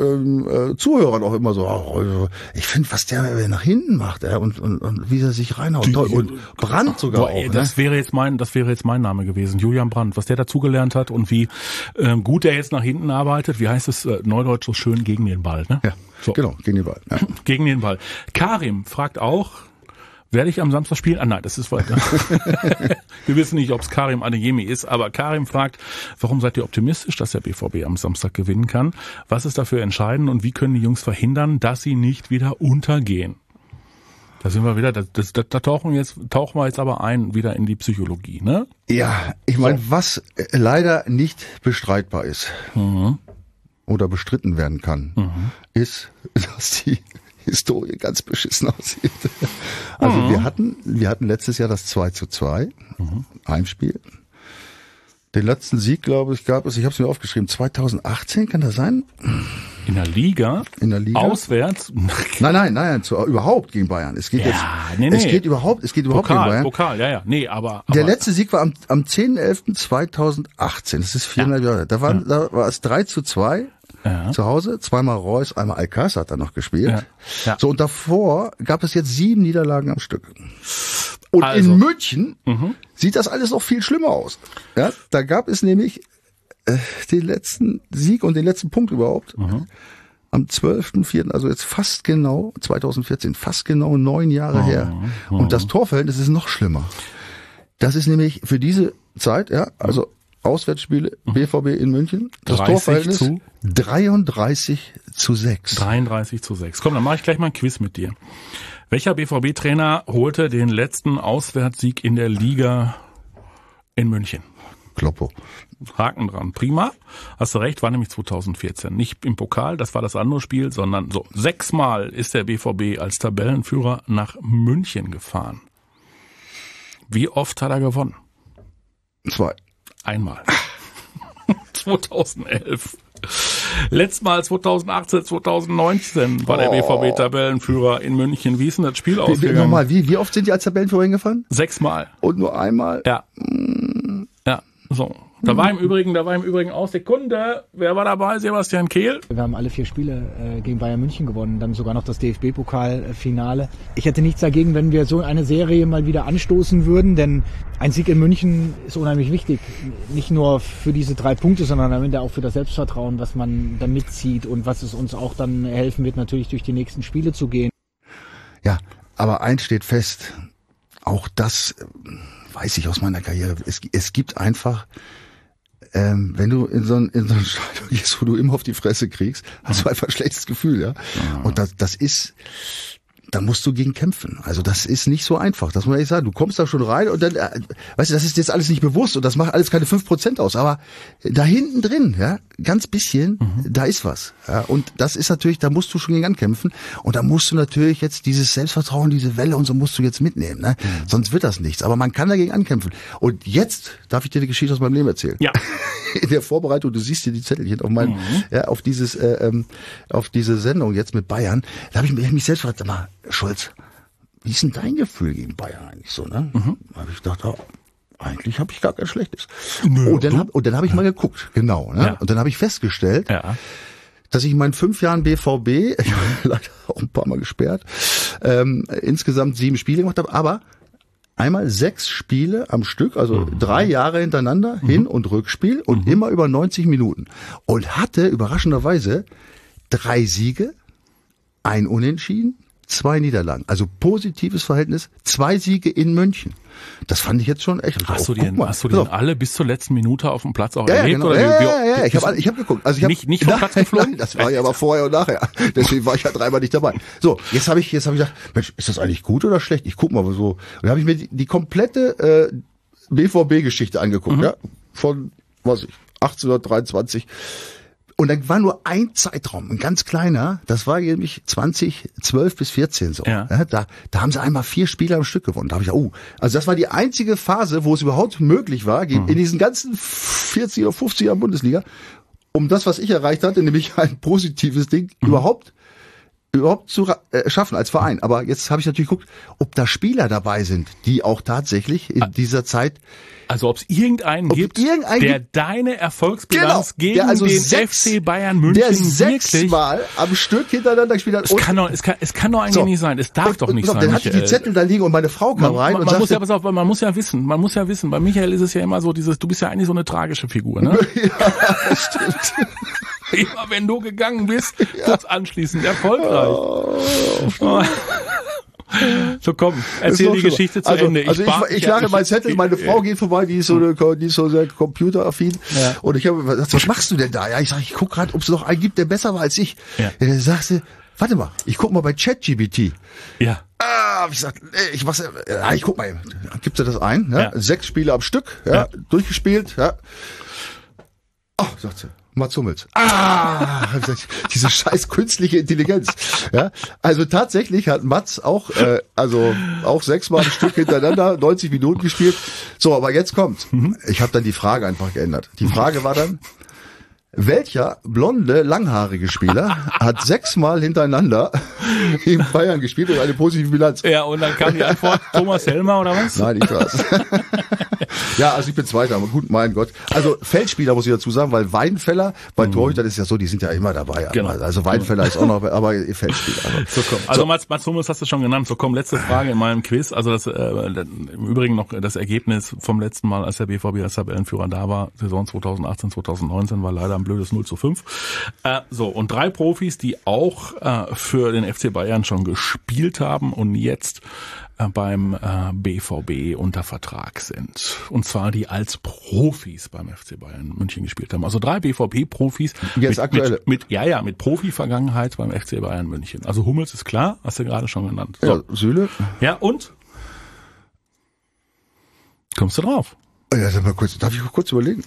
Zuhörern auch immer so, ich finde, was der nach hinten macht, und wie er sich reinhaut. Toll. Und Brandt sogar auch. Das wäre jetzt mein Name gewesen, Julian Brandt, was der dazugelernt hat und wie gut er jetzt nach hinten arbeitet. Wie heißt es neudeutsch so schön, gegen den Ball, ne? Ja, so. Genau, gegen den Ball. Ja. Gegen den Ball. Karim fragt auch, werde ich am Samstag spielen? Ah nein, das ist weiter. Wir wissen nicht, ob es Karim Adeyemi ist, aber Karim fragt, warum seid ihr optimistisch, dass der BVB am Samstag gewinnen kann? Was ist dafür entscheidend und wie können die Jungs verhindern, dass sie nicht wieder untergehen? Da sind wir wieder, da tauchen wir jetzt aber wieder in die Psychologie, ne? Ja, ich meine, was leider nicht bestreitbar ist oder bestritten werden kann, ist, dass die Historie ganz beschissen aussieht. Also wir hatten letztes Jahr das 2:2 Heimspiel. Den letzten Sieg, glaube ich, gab es, ich habe es mir aufgeschrieben, 2018, kann das sein? In der Liga? Auswärts? Nein, überhaupt gegen Bayern. Es geht es geht überhaupt gegen Bayern. Pokal, ja. Nee, aber der letzte Sieg war am 10.11.2018. Das ist 4,5 Jahre. Da war es 3:2 zu Hause. Zweimal Reus, einmal Alcázar hat da noch gespielt. Ja. So, und davor gab es jetzt 7 Niederlagen am Stück. Und in München sieht das alles noch viel schlimmer aus. Ja, da gab es nämlich den letzten Sieg und den letzten Punkt überhaupt am 12.04., also jetzt fast genau 2014, fast genau 9 Jahre her. Und das Torverhältnis ist noch schlimmer. Das ist nämlich für diese Zeit, also Auswärtsspiele BVB in München, das Torverhältnis 33:6. 33:6. Komm, dann mache ich gleich mal ein Quiz mit dir. Welcher BVB-Trainer holte den letzten Auswärtssieg in der Liga in München? Kloppo. Haken dran. Prima. Hast du recht, war nämlich 2014. Nicht im Pokal, das war das andere Spiel, sondern so 6-mal ist der BVB als Tabellenführer nach München gefahren. Wie oft hat er gewonnen? 2. Einmal. 2011. Letztes Mal 2018, 2019 war der BVB Tabellenführer in München. Wie ist denn das Spiel ausgegangen? Nochmal, wie oft sind die als Tabellenführer hingefahren? 6-mal. Und nur einmal? Ja. Ja, so. Da war im Übrigen auch Sekunde. Wer war dabei? Sebastian Kehl. Wir haben alle 4 Spiele gegen Bayern München gewonnen, dann sogar noch das DFB-Pokalfinale. Ich hätte nichts dagegen, wenn wir so eine Serie mal wieder anstoßen würden, denn ein Sieg in München ist unheimlich wichtig. Nicht nur für diese 3 Punkte, sondern am Ende auch für das Selbstvertrauen, was man dann mitzieht und was es uns auch dann helfen wird, natürlich durch die nächsten Spiele zu gehen. Ja, aber eins steht fest, auch das weiß ich aus meiner Karriere, es gibt einfach, wenn du in so ein Stadion gehst, wo du immer auf die Fresse kriegst, hast du einfach ein schlechtes Gefühl, ja. Und das ist, da musst du gegen kämpfen. Also das ist nicht so einfach, das muss ich sagen. Du kommst da schon rein und dann, weißt du, das ist jetzt alles nicht bewusst und das macht alles keine 5% aus, aber da hinten drin, ja, ganz bisschen, da ist was. Ja, und das ist natürlich, da musst du schon gegen ankämpfen und da musst du natürlich jetzt dieses Selbstvertrauen, diese Welle und so musst du jetzt mitnehmen, ne? Sonst wird das nichts. Aber man kann dagegen ankämpfen. Und jetzt darf ich dir eine Geschichte aus meinem Leben erzählen. Ja. In der Vorbereitung, du siehst hier die Zettelchen auf meinem, ja, auf diese Sendung jetzt mit Bayern, da habe ich mich selbst gefragt, sag mal, Schulz, wie ist denn dein Gefühl gegen Bayern eigentlich so, ne? Da habe ich gedacht, eigentlich habe ich gar kein schlechtes. Und dann habe ich mal geguckt, genau, ne? Ja. Und dann habe ich festgestellt, dass ich in meinen 5 Jahren BVB, ich habe leider auch ein paar Mal gesperrt, insgesamt 7 Spiele gemacht habe, aber einmal 6 Spiele am Stück, also 3 Jahre hintereinander, Hin- und Rückspiel und immer über 90 Minuten. Und hatte überraschenderweise 3 Siege, 1 Unentschieden, 2 Niederlagen. Also positives Verhältnis, 2 Siege in München. Das fand ich jetzt schon echt. Hast du die denn alle bis zur letzten Minute auf dem Platz auch erlebt? Genau. Ja, ich hab geguckt. Also nicht vom Platz geflogen? Nein, das war ja aber vorher und nachher. Deswegen war ich ja 3-mal nicht dabei. So, jetzt habe ich gedacht, Mensch, ist das eigentlich gut oder schlecht? Ich guck mal so. Und dann habe ich mir die komplette BVB-Geschichte angeguckt, ja, von 1823. Und dann war nur ein Zeitraum, ein ganz kleiner, das war nämlich 2012 bis 14 so. Ja. Ja, da haben sie einmal 4 Spiele am Stück gewonnen. Da habe ich also das war die einzige Phase, wo es überhaupt möglich war, in diesen ganzen 40 oder 50 Jahren Bundesliga, um das, was ich erreicht hatte, nämlich ein positives Ding, überhaupt zu schaffen als Verein. Aber jetzt habe ich natürlich geguckt, ob da Spieler dabei sind, die auch tatsächlich in dieser Zeit... Also ob es irgendeinen gibt, der deine Erfolgsbilanz gegen den FC Bayern München der wirklich 6-mal am Stück hintereinander gespielt hat. Es kann doch eigentlich nicht sein. Es darf doch nicht sein. Dann hatte ich die Zettel da liegen und meine Frau kam rein und sagte... Man muss ja wissen, bei Michael ist es ja immer so, du bist ja eigentlich so eine tragische Figur, ne? Ja, das stimmt. Immer wenn du gegangen bist, wird's anschließend erfolgreich. So komm, erzähl die Geschichte zu Ende. Ich lage meinen Zettel, meine Frau geht vorbei, die ist so sehr computeraffin. Ja. Und ich habe gesagt, was machst du denn da? Ja, ich sage, ich guck gerade, ob es noch einen gibt, der besser war als ich. Ja. Dann sagst du, warte mal, ich guck mal bei ChatGPT. Ja. Hab ich gesagt, ich guck mal, gibst du das ein? Ja? 6 Spiele am Stück, durchgespielt. Ja. Oh, sagt sie. Mats Hummels. Diese scheiß künstliche Intelligenz. Ja, also tatsächlich hat Mats auch 6-mal ein Stück hintereinander 90 Minuten gespielt. So, aber jetzt kommt's. Ich habe dann die Frage einfach geändert. Die Frage war dann, welcher blonde, langhaarige Spieler hat 6-mal hintereinander in Bayern gespielt und eine positive Bilanz? Ja, und dann kam die Antwort, Thomas Helmer oder was? Nein, nicht was. Ja, also ich bin Zweiter, aber gut, mein Gott. Also Feldspieler muss ich dazu sagen, weil Weidenfeller, bei Torhütern ist ja so, die sind ja immer dabei. Genau. Also Weidenfeller ist auch noch, aber Feldspieler. So, komm. Also Mats Hummels hast du schon genannt. So, komm, letzte Frage in meinem Quiz. Also im Übrigen noch das Ergebnis vom letzten Mal, als der BVB als Tabellenführer da war, Saison 2018, 2019, war leider ein blödes 0:5. Und 3 Profis, die auch für den FC Bayern schon gespielt haben und jetzt beim BVB unter Vertrag sind. Und zwar die als Profis beim FC Bayern München gespielt haben. Also 3 BVB-Profis mit Profi-Vergangenheit beim FC Bayern München. Also Hummels ist klar, hast du gerade schon genannt. So. Ja, Süle. Ja, und? Kommst du drauf? Ja, mal kurz, darf ich kurz überlegen?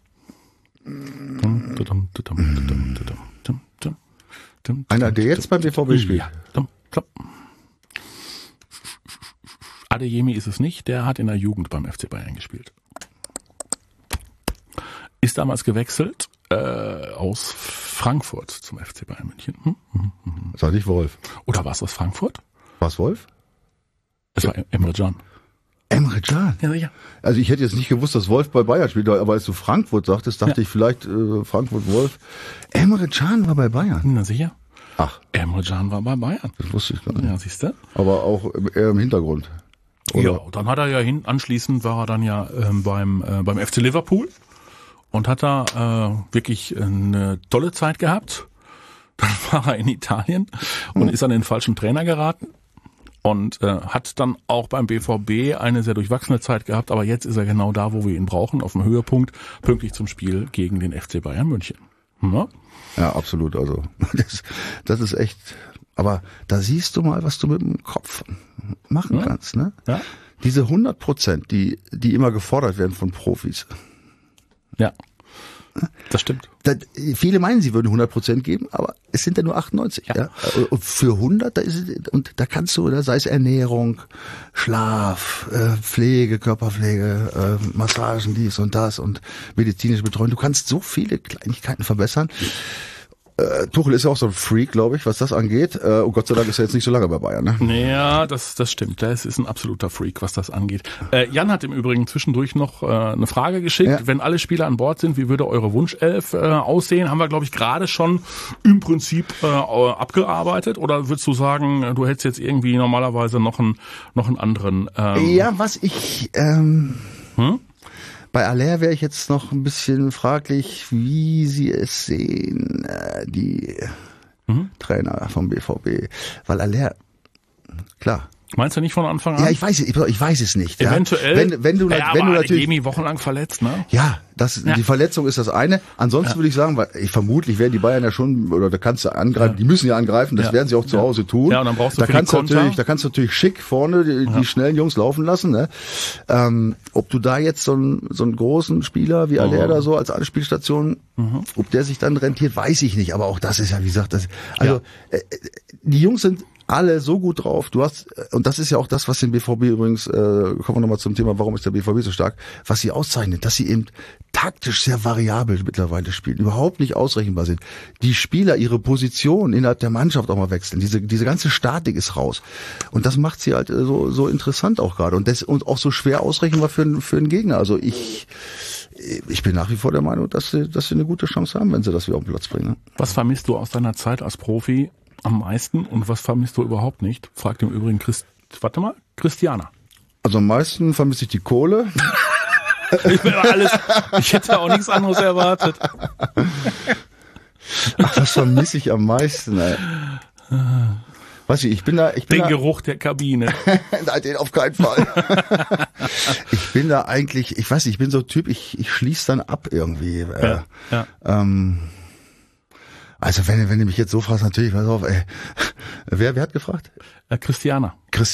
Einer, der jetzt beim BVB spielt. Ja. Adeyemi ist es nicht, der hat in der Jugend beim FC Bayern gespielt. Ist damals gewechselt aus Frankfurt zum FC Bayern München. Sag nicht Wolf. Oder war es aus Frankfurt? War es Wolf? Es war Emre Can. Emre Can? Ja, sicher. Also ich hätte jetzt nicht gewusst, dass Wolf bei Bayern spielt, aber als du Frankfurt sagtest, dachte ich vielleicht Frankfurt-Wolf. Emre Can war bei Bayern? Na sicher. Ach. Emre Can war bei Bayern. Das wusste ich gar nicht. Ja, siehst du? Aber auch eher im Hintergrund. Oder? Ja, dann hat er ja anschließend war er dann ja beim FC Liverpool und hat da wirklich eine tolle Zeit gehabt. Dann war er in Italien und ist an den falschen Trainer geraten und hat dann auch beim BVB eine sehr durchwachsene Zeit gehabt, aber jetzt ist er genau da, wo wir ihn brauchen, auf dem Höhepunkt, pünktlich zum Spiel gegen den FC Bayern München. Ja, ja, absolut. Also das ist echt. Aber da siehst du mal, was du mit dem Kopf machen kannst, ne? Ja. Diese 100%, die immer gefordert werden von Profis. Ja, das stimmt. Viele meinen, sie würden 100% geben, aber es sind ja nur 98. Ja. Und für 100, da kannst du, sei es Ernährung, Schlaf, Pflege, Körperpflege, Massagen, dies und das und medizinische Betreuung. Du kannst so viele Kleinigkeiten verbessern. Tuchel ist ja auch so ein Freak, glaube ich, was das angeht. Und Gott sei Dank ist er jetzt nicht so lange bei Bayern. Ne? Ja, das stimmt. Das ist ein absoluter Freak, was das angeht. Jan hat im Übrigen zwischendurch noch eine Frage geschickt. Ja. Wenn alle Spieler an Bord sind, wie würde eure Wunschelf aussehen? Haben wir, glaube ich, gerade schon im Prinzip abgearbeitet. Oder würdest du sagen, du hättest jetzt irgendwie normalerweise noch einen anderen? Ja, was ich... Bei Aller wäre ich jetzt noch ein bisschen fraglich, wie sie es sehen, die Trainer vom BVB. Weil Aller, klar. Meinst du nicht von Anfang an? Ja, ich weiß es nicht. Eventuell. Ja. Wenn du natürlich Adeyemi wochenlang verletzt, ne? Ja, die Verletzung ist das eine. Ansonsten würde ich sagen, weil vermutlich werden die Bayern ja schon, oder da kannst du angreifen, die müssen ja angreifen, das werden sie auch zu Hause tun. Ja, und dann brauchst du da kannst du natürlich schick vorne die schnellen Jungs laufen lassen, ne? Ob du da jetzt so einen großen Spieler wie Aller da so als Anspielstation, ob der sich dann rentiert, weiß ich nicht. Aber auch das ist ja, wie gesagt, die Jungs sind alle so gut drauf. Und das ist ja auch das, was den BVB übrigens, kommen wir nochmal zum Thema, warum ist der BVB so stark, was sie auszeichnet, dass sie eben taktisch sehr variabel mittlerweile spielen, überhaupt nicht ausrechenbar sind. Die Spieler ihre Position innerhalb der Mannschaft auch mal wechseln. Diese ganze Statik ist raus. Und das macht sie halt so interessant auch gerade. Und auch so schwer ausrechenbar für einen Gegner. Also ich bin nach wie vor der Meinung, dass sie eine gute Chance haben, wenn sie das wieder auf den Platz bringen. Was vermisst du aus deiner Zeit als Profi am meisten und was vermisst du überhaupt nicht? Fragt im Übrigen Christiana. Also am meisten vermisse ich die Kohle. Ich hätte auch nichts anderes erwartet. Ach, was vermisse ich am meisten, ey? Weiß ich bin da... Den Geruch der Kabine. Nein, den auf keinen Fall. Ich bin da eigentlich, ich weiß nicht, ich bin so ein Typ, ich schließe dann ab irgendwie. Also wenn du mich jetzt so fragst, natürlich, pass auf, ey. Wer hat gefragt? Christiana,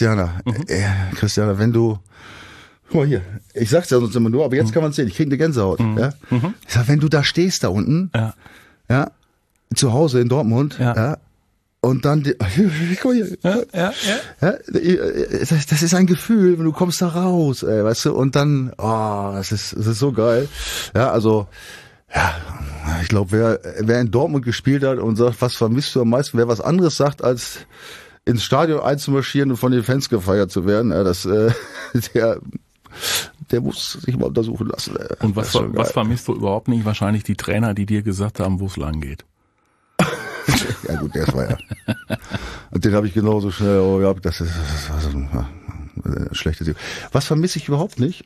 wenn du, guck mal hier, ich sag's ja sonst immer nur, aber jetzt kann man sehen, ich kriege eine Gänsehaut. Ja? Ich sag, wenn du da stehst da unten, ja, zu Hause in Dortmund, ja, und dann, guck mal hier, das ist ein Gefühl, wenn du kommst da raus, ey, weißt du, und dann, das ist so geil. Ja, also, ja, ich glaube, wer in Dortmund gespielt hat und sagt, was vermisst du am meisten, wer was anderes sagt, als ins Stadion einzumarschieren und von den Fans gefeiert zu werden, der muss sich mal untersuchen lassen. Und was vermisst du überhaupt nicht? Wahrscheinlich die Trainer, die dir gesagt haben, wo es lang geht. Ja gut, das war ja. Und den habe ich genauso schnell gehabt. Das war so eine schlechte Sicht. Was vermisse ich überhaupt nicht?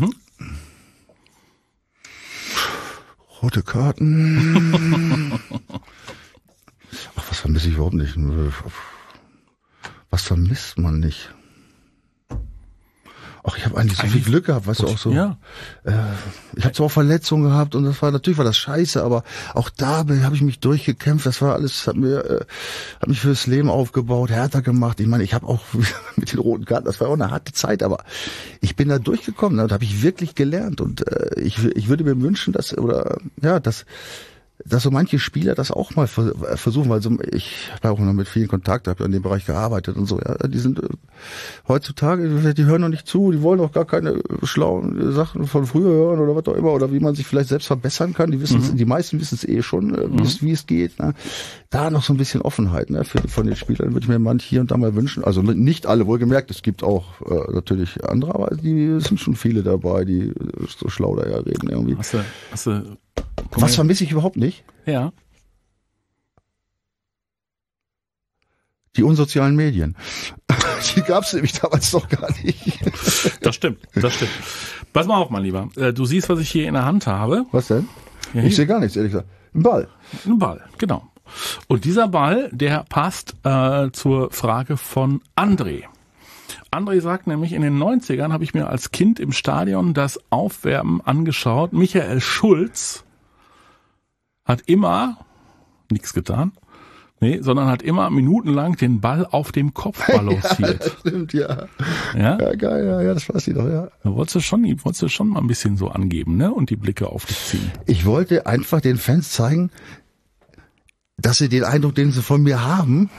Rote Karten. Ach, was vermisse ich überhaupt nicht? Was vermisst man nicht? Ach, ich habe eigentlich so viel Glück gehabt, weißt du, auch so. Ja. Ich habe zwar auch Verletzungen gehabt und natürlich war das scheiße, aber auch da habe ich mich durchgekämpft. Das war alles, hat mich fürs Leben aufgebaut, härter gemacht. Ich meine, ich habe auch mit den roten Karten, das war auch eine harte Zeit, aber ich bin da durchgekommen, da habe ich wirklich gelernt und ich würde mir wünschen, dass so manche Spieler das auch mal versuchen, weil ich habe auch noch mit vielen Kontakt, habe in dem Bereich gearbeitet und so. Ja, die sind heutzutage, die hören noch nicht zu, die wollen auch gar keine schlauen Sachen von früher hören oder was auch immer oder wie man sich vielleicht selbst verbessern kann. Die wissen, die meisten wissen es schon, wie es geht. Ne? Da noch so ein bisschen Offenheit, ne? Von den Spielern würde ich mir manche hier und da mal wünschen. Also nicht alle, wohlgemerkt, es gibt auch natürlich andere, aber die sind schon viele dabei, die so schlau daher reden irgendwie. Hast du Was vermisse ich überhaupt nicht? Ja. Die unsozialen Medien. Die gab es nämlich damals noch gar nicht. Das stimmt. Pass mal auf, mein Lieber. Du siehst, was ich hier in der Hand habe. Was denn? Ja, ich sehe gar nichts, ehrlich gesagt. Ein Ball. Ein Ball, genau. Und dieser Ball, der passt zur Frage von André. André sagt nämlich, in den 90ern habe ich mir als Kind im Stadion das Aufwärmen angeschaut. Michael Schulz hat immer nichts getan, sondern hat immer minutenlang den Ball auf dem Kopf balanciert. Ja, das stimmt, ja. Ja? Ja, geil, ja, das weiß ich doch, ja. Da wolltest du schon mal ein bisschen so angeben, ne? Und die Blicke auf dich ziehen. Ich wollte einfach den Fans zeigen, dass sie den Eindruck, den sie von mir haben,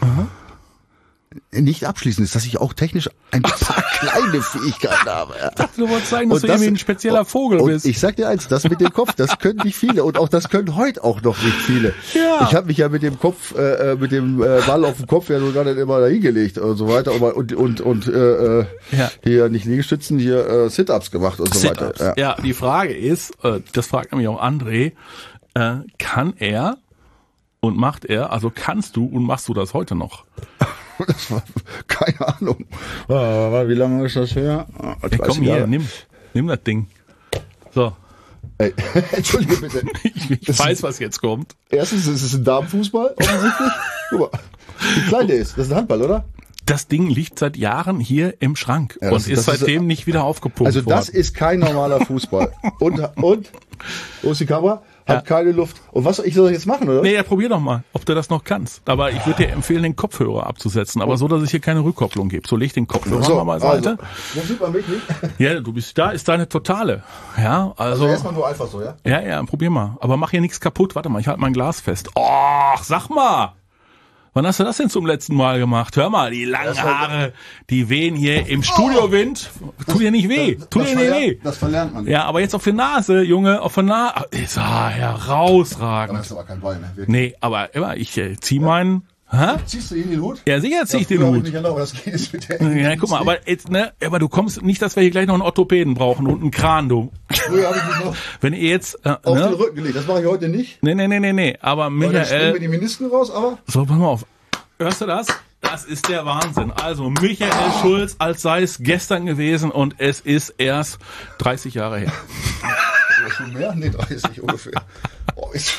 nicht abschließend ist, dass ich auch technisch ein paar kleine Fähigkeiten habe. Ja. Du wolltest sagen, dass du irgendwie ein spezieller Vogel bist. Ich sag dir eins, das mit dem Kopf, das können nicht viele und auch das können heute auch noch nicht viele. Ja. Ich habe mich ja mit dem Kopf, mit dem Ball auf dem Kopf ja sogar nicht immer dahingelegt und so weiter und hier nicht Liegestützen, hier Sit-Ups gemacht und so weiter. Ja, die Frage ist, das fragt nämlich auch André, kann er und macht er, also kannst du und machst du das heute noch? Das war, keine Ahnung. Wie lange ist das her? Komm hier, nimm das Ding. So. Ey, Entschuldige bitte. Ich weiß, was jetzt kommt. Erstens, ist es ein Damenfußball, offensichtlich. Guck mal, wie klein der ist. Das ist ein Handball, oder? Das Ding liegt seit Jahren hier im Schrank und ist seitdem nicht wieder aufgepumpt worden. Also das ist kein normaler Fußball. Und? Wo ist die Kamera? Hat keine Luft. Und was ich soll das jetzt machen, oder? Nee, ja, probier doch mal, ob du das noch kannst. Aber ich würde dir empfehlen, den Kopfhörer abzusetzen. Aber so, dass es hier keine Rückkopplung gibt. So, leg den Kopfhörer mal beiseite. Wo sieht man mich nicht? Ja, da ist deine Totale. Ja, also erstmal nur einfach so, ja? Ja, probier mal. Aber mach hier nichts kaputt. Warte mal, ich halte mein Glas fest. Och, sag mal. Wann hast du das denn zum letzten Mal gemacht? Hör mal, die langen Haare, die wehen hier im Studiowind. Tut dir nicht weh. Tut dir nicht weh. Das verlernt man. Ja, aber jetzt auf die Nase, Junge, auf die Nase. Ist herausragend. Das ist aber kein Ball mehr. Nee, aber immer, ich zieh meinen. Hä? Ziehst du ihn den Hut? Ja, sicher zieh ich den Hut. Ja, guck mal, aber jetzt, aber du kommst nicht, dass wir hier gleich noch einen Orthopäden brauchen und einen Kran, du. Früher habe ich mich noch wenn ihr jetzt auf den Rücken gelegt. Das mache ich heute nicht. Nee. Aber Michael. Dann springen wir die Menisken raus, aber. So, pass mal auf. Hörst du das? Das ist der Wahnsinn. Also Michael Schulz, als sei es gestern gewesen und es ist erst 30 Jahre her. Oder schon mehr? Nee, 30 ungefähr. Oh, ist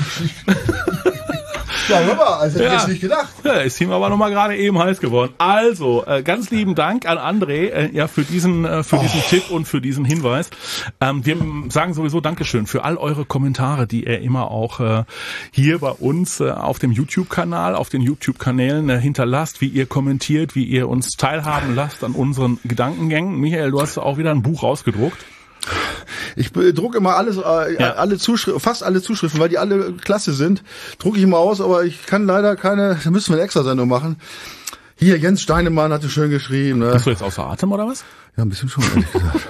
ja, hör mal, also hätte ich jetzt nicht gedacht. Ja, ist ihm aber nochmal gerade eben heiß geworden. Also, ganz lieben Dank an André für diesen Tipp und für diesen Hinweis. Wir sagen sowieso Dankeschön für all eure Kommentare, die ihr immer auch hier bei uns auf dem YouTube-Kanal, auf den YouTube-Kanälen hinterlasst, wie ihr kommentiert, wie ihr uns teilhaben lasst an unseren Gedankengängen. Michael, du hast auch wieder ein Buch rausgedruckt. Ich drucke immer alles, fast alle Zuschriften, weil die alle klasse sind. Drucke ich immer aus, aber ich kann leider keine, da müssen wir eine Extra-Sendung machen. Hier, Jens Steinemann hatte schön geschrieben. Ne? Bist du jetzt außer Atem oder was? Ja, ein bisschen schon, ehrlich gesagt.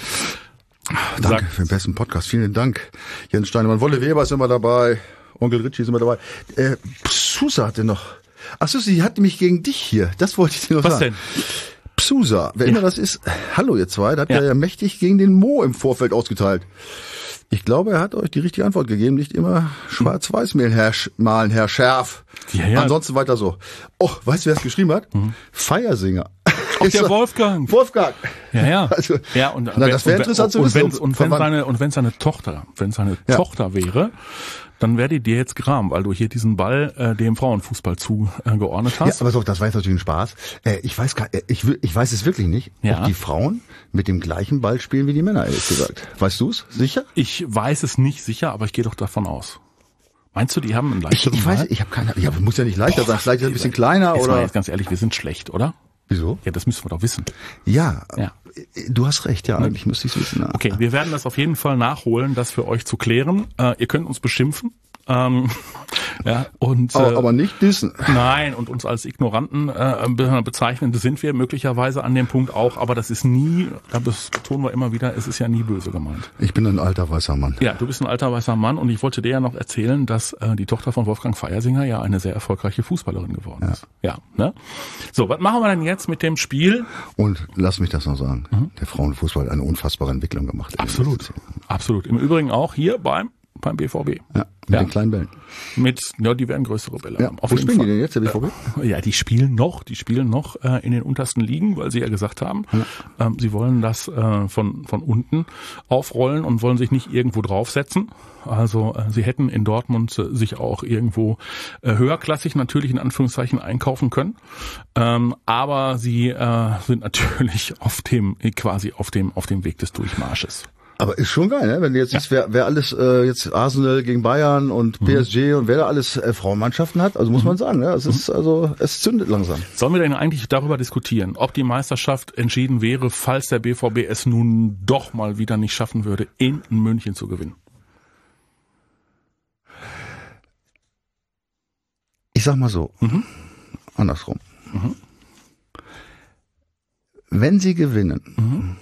Danke für den besten Podcast. Vielen Dank, Jens Steinemann. Wolle Weber ist immer dabei. Onkel Ritchie ist immer dabei. Sousa hatte noch. Ach so, sie hatte mich gegen dich hier. Das wollte ich dir noch sagen. Was denn? Sousa, wer immer das ist, hallo ihr zwei, da hat er ja mächtig gegen den Mo im Vorfeld ausgeteilt. Ich glaube, er hat euch die richtige Antwort gegeben, nicht immer schwarz-weiß malen, Herr Schärf. Ja. Ansonsten weiter so. Oh, weißt du, wer es geschrieben hat? Feiersinger. Ach, der Wolfgang. Wolfgang. Ja. Also, ja, und das wäre interessant zu wissen. Ich weiß es nicht sicher, aber ich gehe doch davon aus. Meinst du, die haben einen leichteren Ball? Ich habe keine Ahnung. Ja, muss ja nicht leichter sein. Vielleicht ein bisschen kleiner, jetzt oder? Mal jetzt ganz ehrlich, wir sind schlecht, oder? Wieso? Ja, das müssen wir doch wissen. Ja. Du hast recht, ja, eigentlich müsste ich es wissen. Okay, wir werden das auf jeden Fall nachholen, das für euch zu klären. Ihr könnt uns beschimpfen. Aber nicht dissen. Nein, und uns als Ignoranten bezeichnen, das sind wir möglicherweise an dem Punkt auch, aber das ist nie, das betonen wir immer wieder, es ist ja nie böse gemeint. Ich bin ein alter weißer Mann. Ja, du bist ein alter weißer Mann und ich wollte dir ja noch erzählen, dass die Tochter von Wolfgang Feiersinger ja eine sehr erfolgreiche Fußballerin geworden ist. Ja, ne? So, was machen wir denn jetzt mit dem Spiel? Und lass mich das noch sagen, der Frauenfußball hat eine unfassbare Entwicklung gemacht. Absolut. Im Übrigen auch hier beim BVB. Ja, mit den kleinen Bällen. Die werden größere Bälle haben. Wo spielen die denn jetzt, der BVB? Ja, die spielen noch in den untersten Ligen, weil sie ja gesagt haben, sie wollen das von unten aufrollen und wollen sich nicht irgendwo draufsetzen. Also sie hätten in Dortmund sich auch irgendwo höherklassig natürlich in Anführungszeichen einkaufen können. Aber sie sind natürlich auf dem Weg des Durchmarsches. Aber ist schon geil, ne? Wenn du jetzt siehst, wer alles jetzt Arsenal gegen Bayern und PSG und wer da alles Frauenmannschaften hat, also muss man sagen, ne? Es zündet langsam. Sollen wir denn eigentlich darüber diskutieren, ob die Meisterschaft entschieden wäre, falls der BVB es nun doch mal wieder nicht schaffen würde, in München zu gewinnen? Ich sag mal so, andersrum. Wenn sie gewinnen,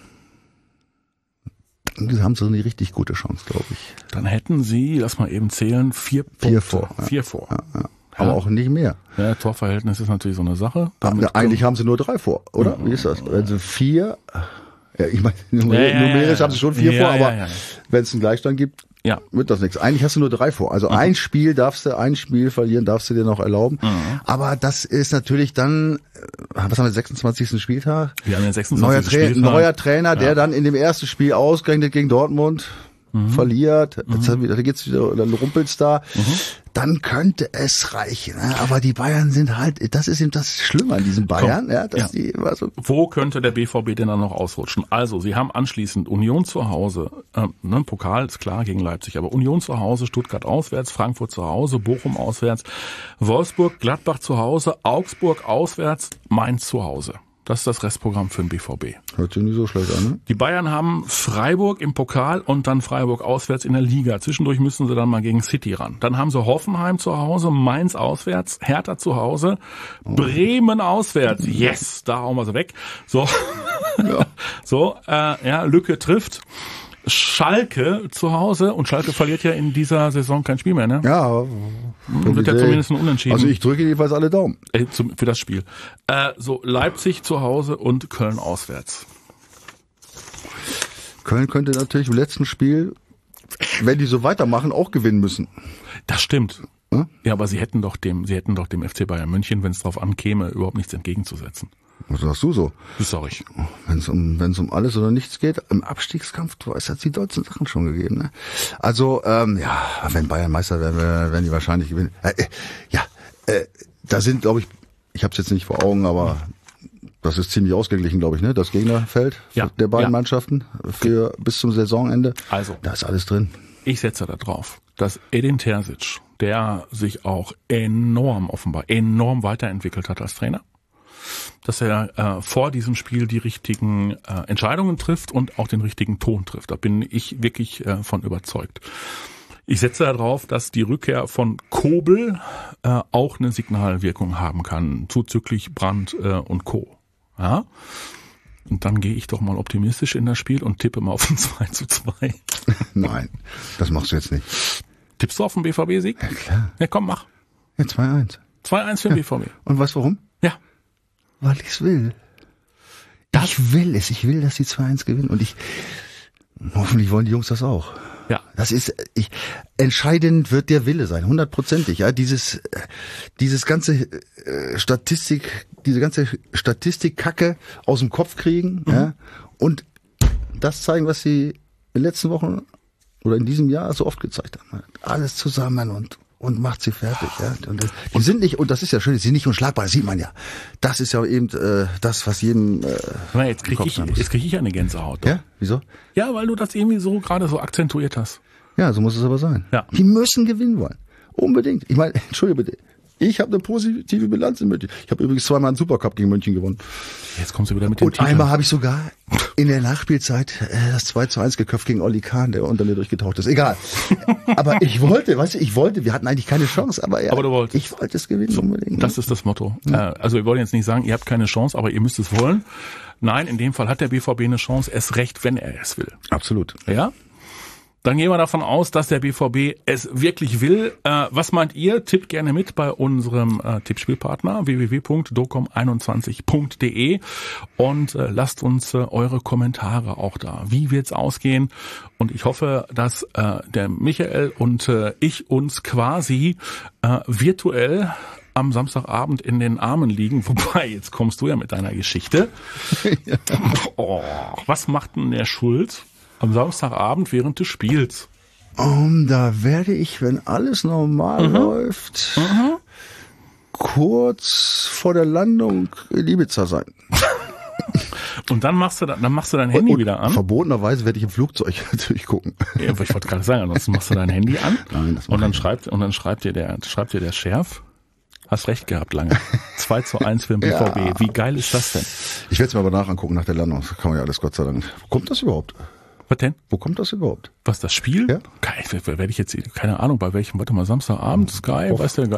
haben sie eine richtig gute Chance, glaube ich. Dann hätten sie, lass mal eben zählen, 4 Punkte. 4 vor. Ja. Aber auch nicht mehr. Ja, Torverhältnis ist natürlich so eine Sache. Eigentlich haben sie nur 3 vor, oder? Wie ist das? Wenn sie 4, ich meine, numerisch haben sie schon 4 vor, aber wenn es einen Gleichstand gibt, wird das nichts. Eigentlich hast du nur 3 vor. Also ein Spiel verlieren darfst du dir noch erlauben. Aber das ist natürlich dann, was haben wir, 26. Spieltag? Wir haben den 26. Spieltag. Neuer Trainer, der dann in dem ersten Spiel ausgerechnet gegen Dortmund verliert, dann rumpelt's da, dann könnte es reichen. Aber die Bayern sind halt, das ist eben das Schlimme an diesen Bayern. Wo könnte der BVB denn dann noch ausrutschen? Also, sie haben anschließend Union zu Hause, Pokal ist klar gegen Leipzig, aber Union zu Hause, Stuttgart auswärts, Frankfurt zu Hause, Bochum auswärts, Wolfsburg, Gladbach zu Hause, Augsburg auswärts, Mainz zu Hause. Das ist das Restprogramm für den BVB. Hört sich nicht so schlecht an, ne? Die Bayern haben Freiburg im Pokal und dann Freiburg auswärts in der Liga. Zwischendurch müssen sie dann mal gegen City ran. Dann haben sie Hoffenheim zu Hause, Mainz auswärts, Hertha zu Hause, Bremen auswärts. Yes, da hauen wir sie weg. So, Lücke trifft. Schalke zu Hause und Schalke verliert ja in dieser Saison kein Spiel mehr, ne? Ja. Wird ja zumindest ein Unentschieden. Also ich drücke jedenfalls alle Daumen. Für das Spiel. Leipzig zu Hause und Köln auswärts. Köln könnte natürlich im letzten Spiel, wenn die so weitermachen, auch gewinnen müssen. Das stimmt. Ja, aber sie hätten doch dem FC Bayern München, wenn es drauf ankäme, überhaupt nichts entgegenzusetzen. Was sagst du so? Das sag ich. Wenn es um alles oder nichts geht, im Abstiegskampf, du weißt, hat es die deutschen Sachen schon gegeben, ne? Also, wenn Bayern Meister werden die wahrscheinlich gewinnen. Da sind, glaube ich habe es jetzt nicht vor Augen, aber das ist ziemlich ausgeglichen, glaube ich, ne? Das Gegnerfeld der beiden Mannschaften für bis zum Saisonende. Also, da ist alles drin. Ich setze da drauf, dass Edin Terzic, der sich auch enorm weiterentwickelt hat als Trainer, dass er vor diesem Spiel die richtigen Entscheidungen trifft und auch den richtigen Ton trifft. Da bin ich wirklich von überzeugt. Ich setze darauf, dass die Rückkehr von Kobel auch eine Signalwirkung haben kann, zuzüglich Brandt und Co. Ja? Und dann gehe ich doch mal optimistisch in das Spiel und tippe mal auf ein 2:2. Nein, das machst du jetzt nicht. Tippst du auf den BVB-Sieg? Ja, klar. Ja, komm, mach. Ja, 2:1. 2:1 für den BVB. Und weißt du warum? Ja. Weil ich es will. Ich will, dass die 2:1 gewinnen. Und hoffentlich wollen die Jungs das auch. Ja. Das ist, entscheidend wird der Wille sein, 100%. Ja, dieses ganze diese ganze Statistikkacke aus dem Kopf kriegen, ja, und das zeigen, was sie in den letzten Wochen oder in diesem Jahr so oft gezeigt haben. Alles zusammen und macht sie fertig, ja. Und die sind nicht, und das ist ja schön, die sind nicht unschlagbar, das sieht man ja. Das ist ja eben das, was jedem jetzt krieg ich eine Gänsehaut. Doch. Ja, wieso? Ja, weil du das irgendwie so gerade so akzentuiert hast. Ja, so muss es aber sein. Ja. Die müssen gewinnen wollen. Unbedingt. Ich meine, entschuldige bitte. Ich habe eine positive Bilanz in München. Ich habe übrigens 2-mal einen Supercup gegen München gewonnen. Jetzt kommst du wieder mit dem Und Titel. einmal habe ich sogar in der Nachspielzeit das 2:1 geköpft gegen Olli Kahn, der unter mir durchgetaucht ist. Egal. Aber ich wollte, wir hatten eigentlich keine Chance, aber du wolltest. Ich wollte es gewinnen unbedingt. Das ist das Motto. Also wir wollen jetzt nicht sagen, ihr habt keine Chance, aber ihr müsst es wollen. Nein, in dem Fall hat der BVB eine Chance, erst recht, wenn er es will. Absolut. Ja? Dann gehen wir davon aus, dass der BVB es wirklich will. Was meint ihr? Tippt gerne mit bei unserem Tippspielpartner www.docom21.de und lasst uns eure Kommentare auch da. Wie wird's ausgehen? Und ich hoffe, dass der Michael und ich uns quasi virtuell am Samstagabend in den Armen liegen. Wobei, jetzt kommst du ja mit deiner Geschichte. Oh, was macht denn der Schulz am Samstagabend während des Spiels? Da werde ich, wenn alles normal läuft, kurz vor der Landung in Ibiza sein. Und dann machst du dein Handy wieder an. Verbotenerweise werde ich im Flugzeug natürlich gucken. Ja, ich wollte gerade sagen, ansonsten machst du dein Handy an. Nein, das und dann schreibt dir der Schärf. Hast recht gehabt, lange. 2:1 für den BVB. Ja. Wie geil ist das denn? Ich werde es mir aber angucken nach der Landung. Das kann man ja alles Gott sei Dank. Wo kommt das überhaupt? Was denn? Wo kommt das überhaupt? Was, das Spiel? Ja. Werde ich jetzt, keine Ahnung, bei welchem, warte mal, Samstagabend, Sky, weißt du,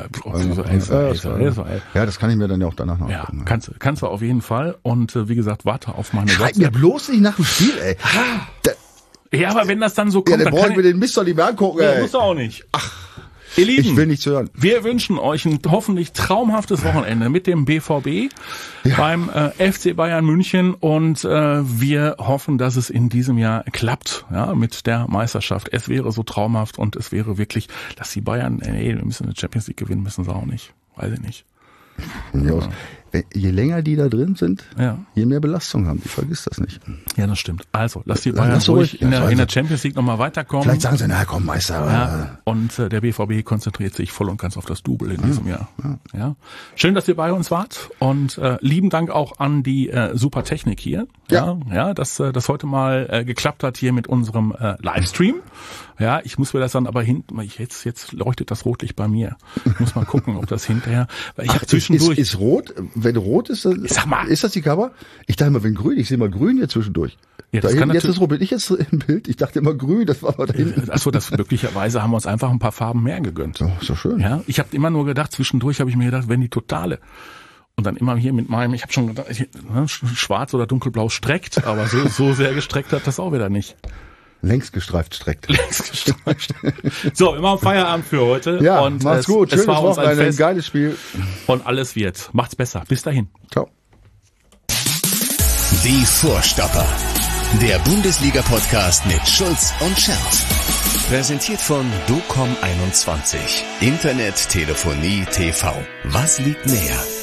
ja, das kann ich mir dann ja auch danach noch angucken. Ja, kannst du auf jeden Fall. Und wie gesagt, warte auf meine Schreib mir bloß nicht nach dem Spiel, ey. Ja, aber wenn das dann so kommt, ja, dann brauche ich mir den Mist doch nicht mehr angucken, ey. Musst du auch nicht. Ach. Ihr Lieben, ich will nichts hören. Wir wünschen euch ein hoffentlich traumhaftes Wochenende mit dem BVB beim FC Bayern München und wir hoffen, dass es in diesem Jahr klappt, ja, mit der Meisterschaft. Es wäre so traumhaft und es wäre wirklich, dass die Bayern, wir müssen eine Champions League gewinnen, müssen sie auch nicht. Weiß ich nicht. Ja. Je länger die da drin sind, je mehr Belastung haben die. Vergiss das nicht. Ja, das stimmt. Also, lass die Bayern ruhig in der Champions League nochmal weiterkommen. Vielleicht sagen sie, na komm, Meister. Ja. Und der BVB konzentriert sich voll und ganz auf das Double in diesem Jahr. Ja. Schön, dass ihr bei uns wart und lieben Dank auch an die super Technik hier. Ja, dass das heute mal geklappt hat hier mit unserem Livestream. Ja, ich muss mir das dann aber jetzt leuchtet das Rotlicht bei mir. Ich muss mal gucken, ob das hinterher, weil ich habe zwischendurch. Ist rot? Wenn rot ist, dann, sag mal, ist das die Kamera? Ich dachte immer, wenn grün, ich sehe mal grün hier zwischendurch. Ja, das jetzt ist rot, bin ich jetzt im Bild? Ich dachte immer grün, das war mal da hinten. Achso, möglicherweise haben wir uns einfach ein paar Farben mehr gegönnt. Oh, ist doch schön. Ja, ich habe immer nur gedacht, zwischendurch habe ich mir gedacht, wenn die Totale. Und dann immer hier mit meinem, ich habe schon gedacht, schwarz oder dunkelblau streckt, aber so sehr gestreckt hat das auch wieder nicht. Längst gestreift streckt. So, wir machen Feierabend für heute. Ja, und macht's gut. Es war uns ein geiles Spiel. Und alles wird. Macht's besser. Bis dahin. Ciao. Die Vorstopper. Der Bundesliga-Podcast mit Schulz und Scherf. Präsentiert von Docom21. Internet, Telefonie, TV. Was liegt näher?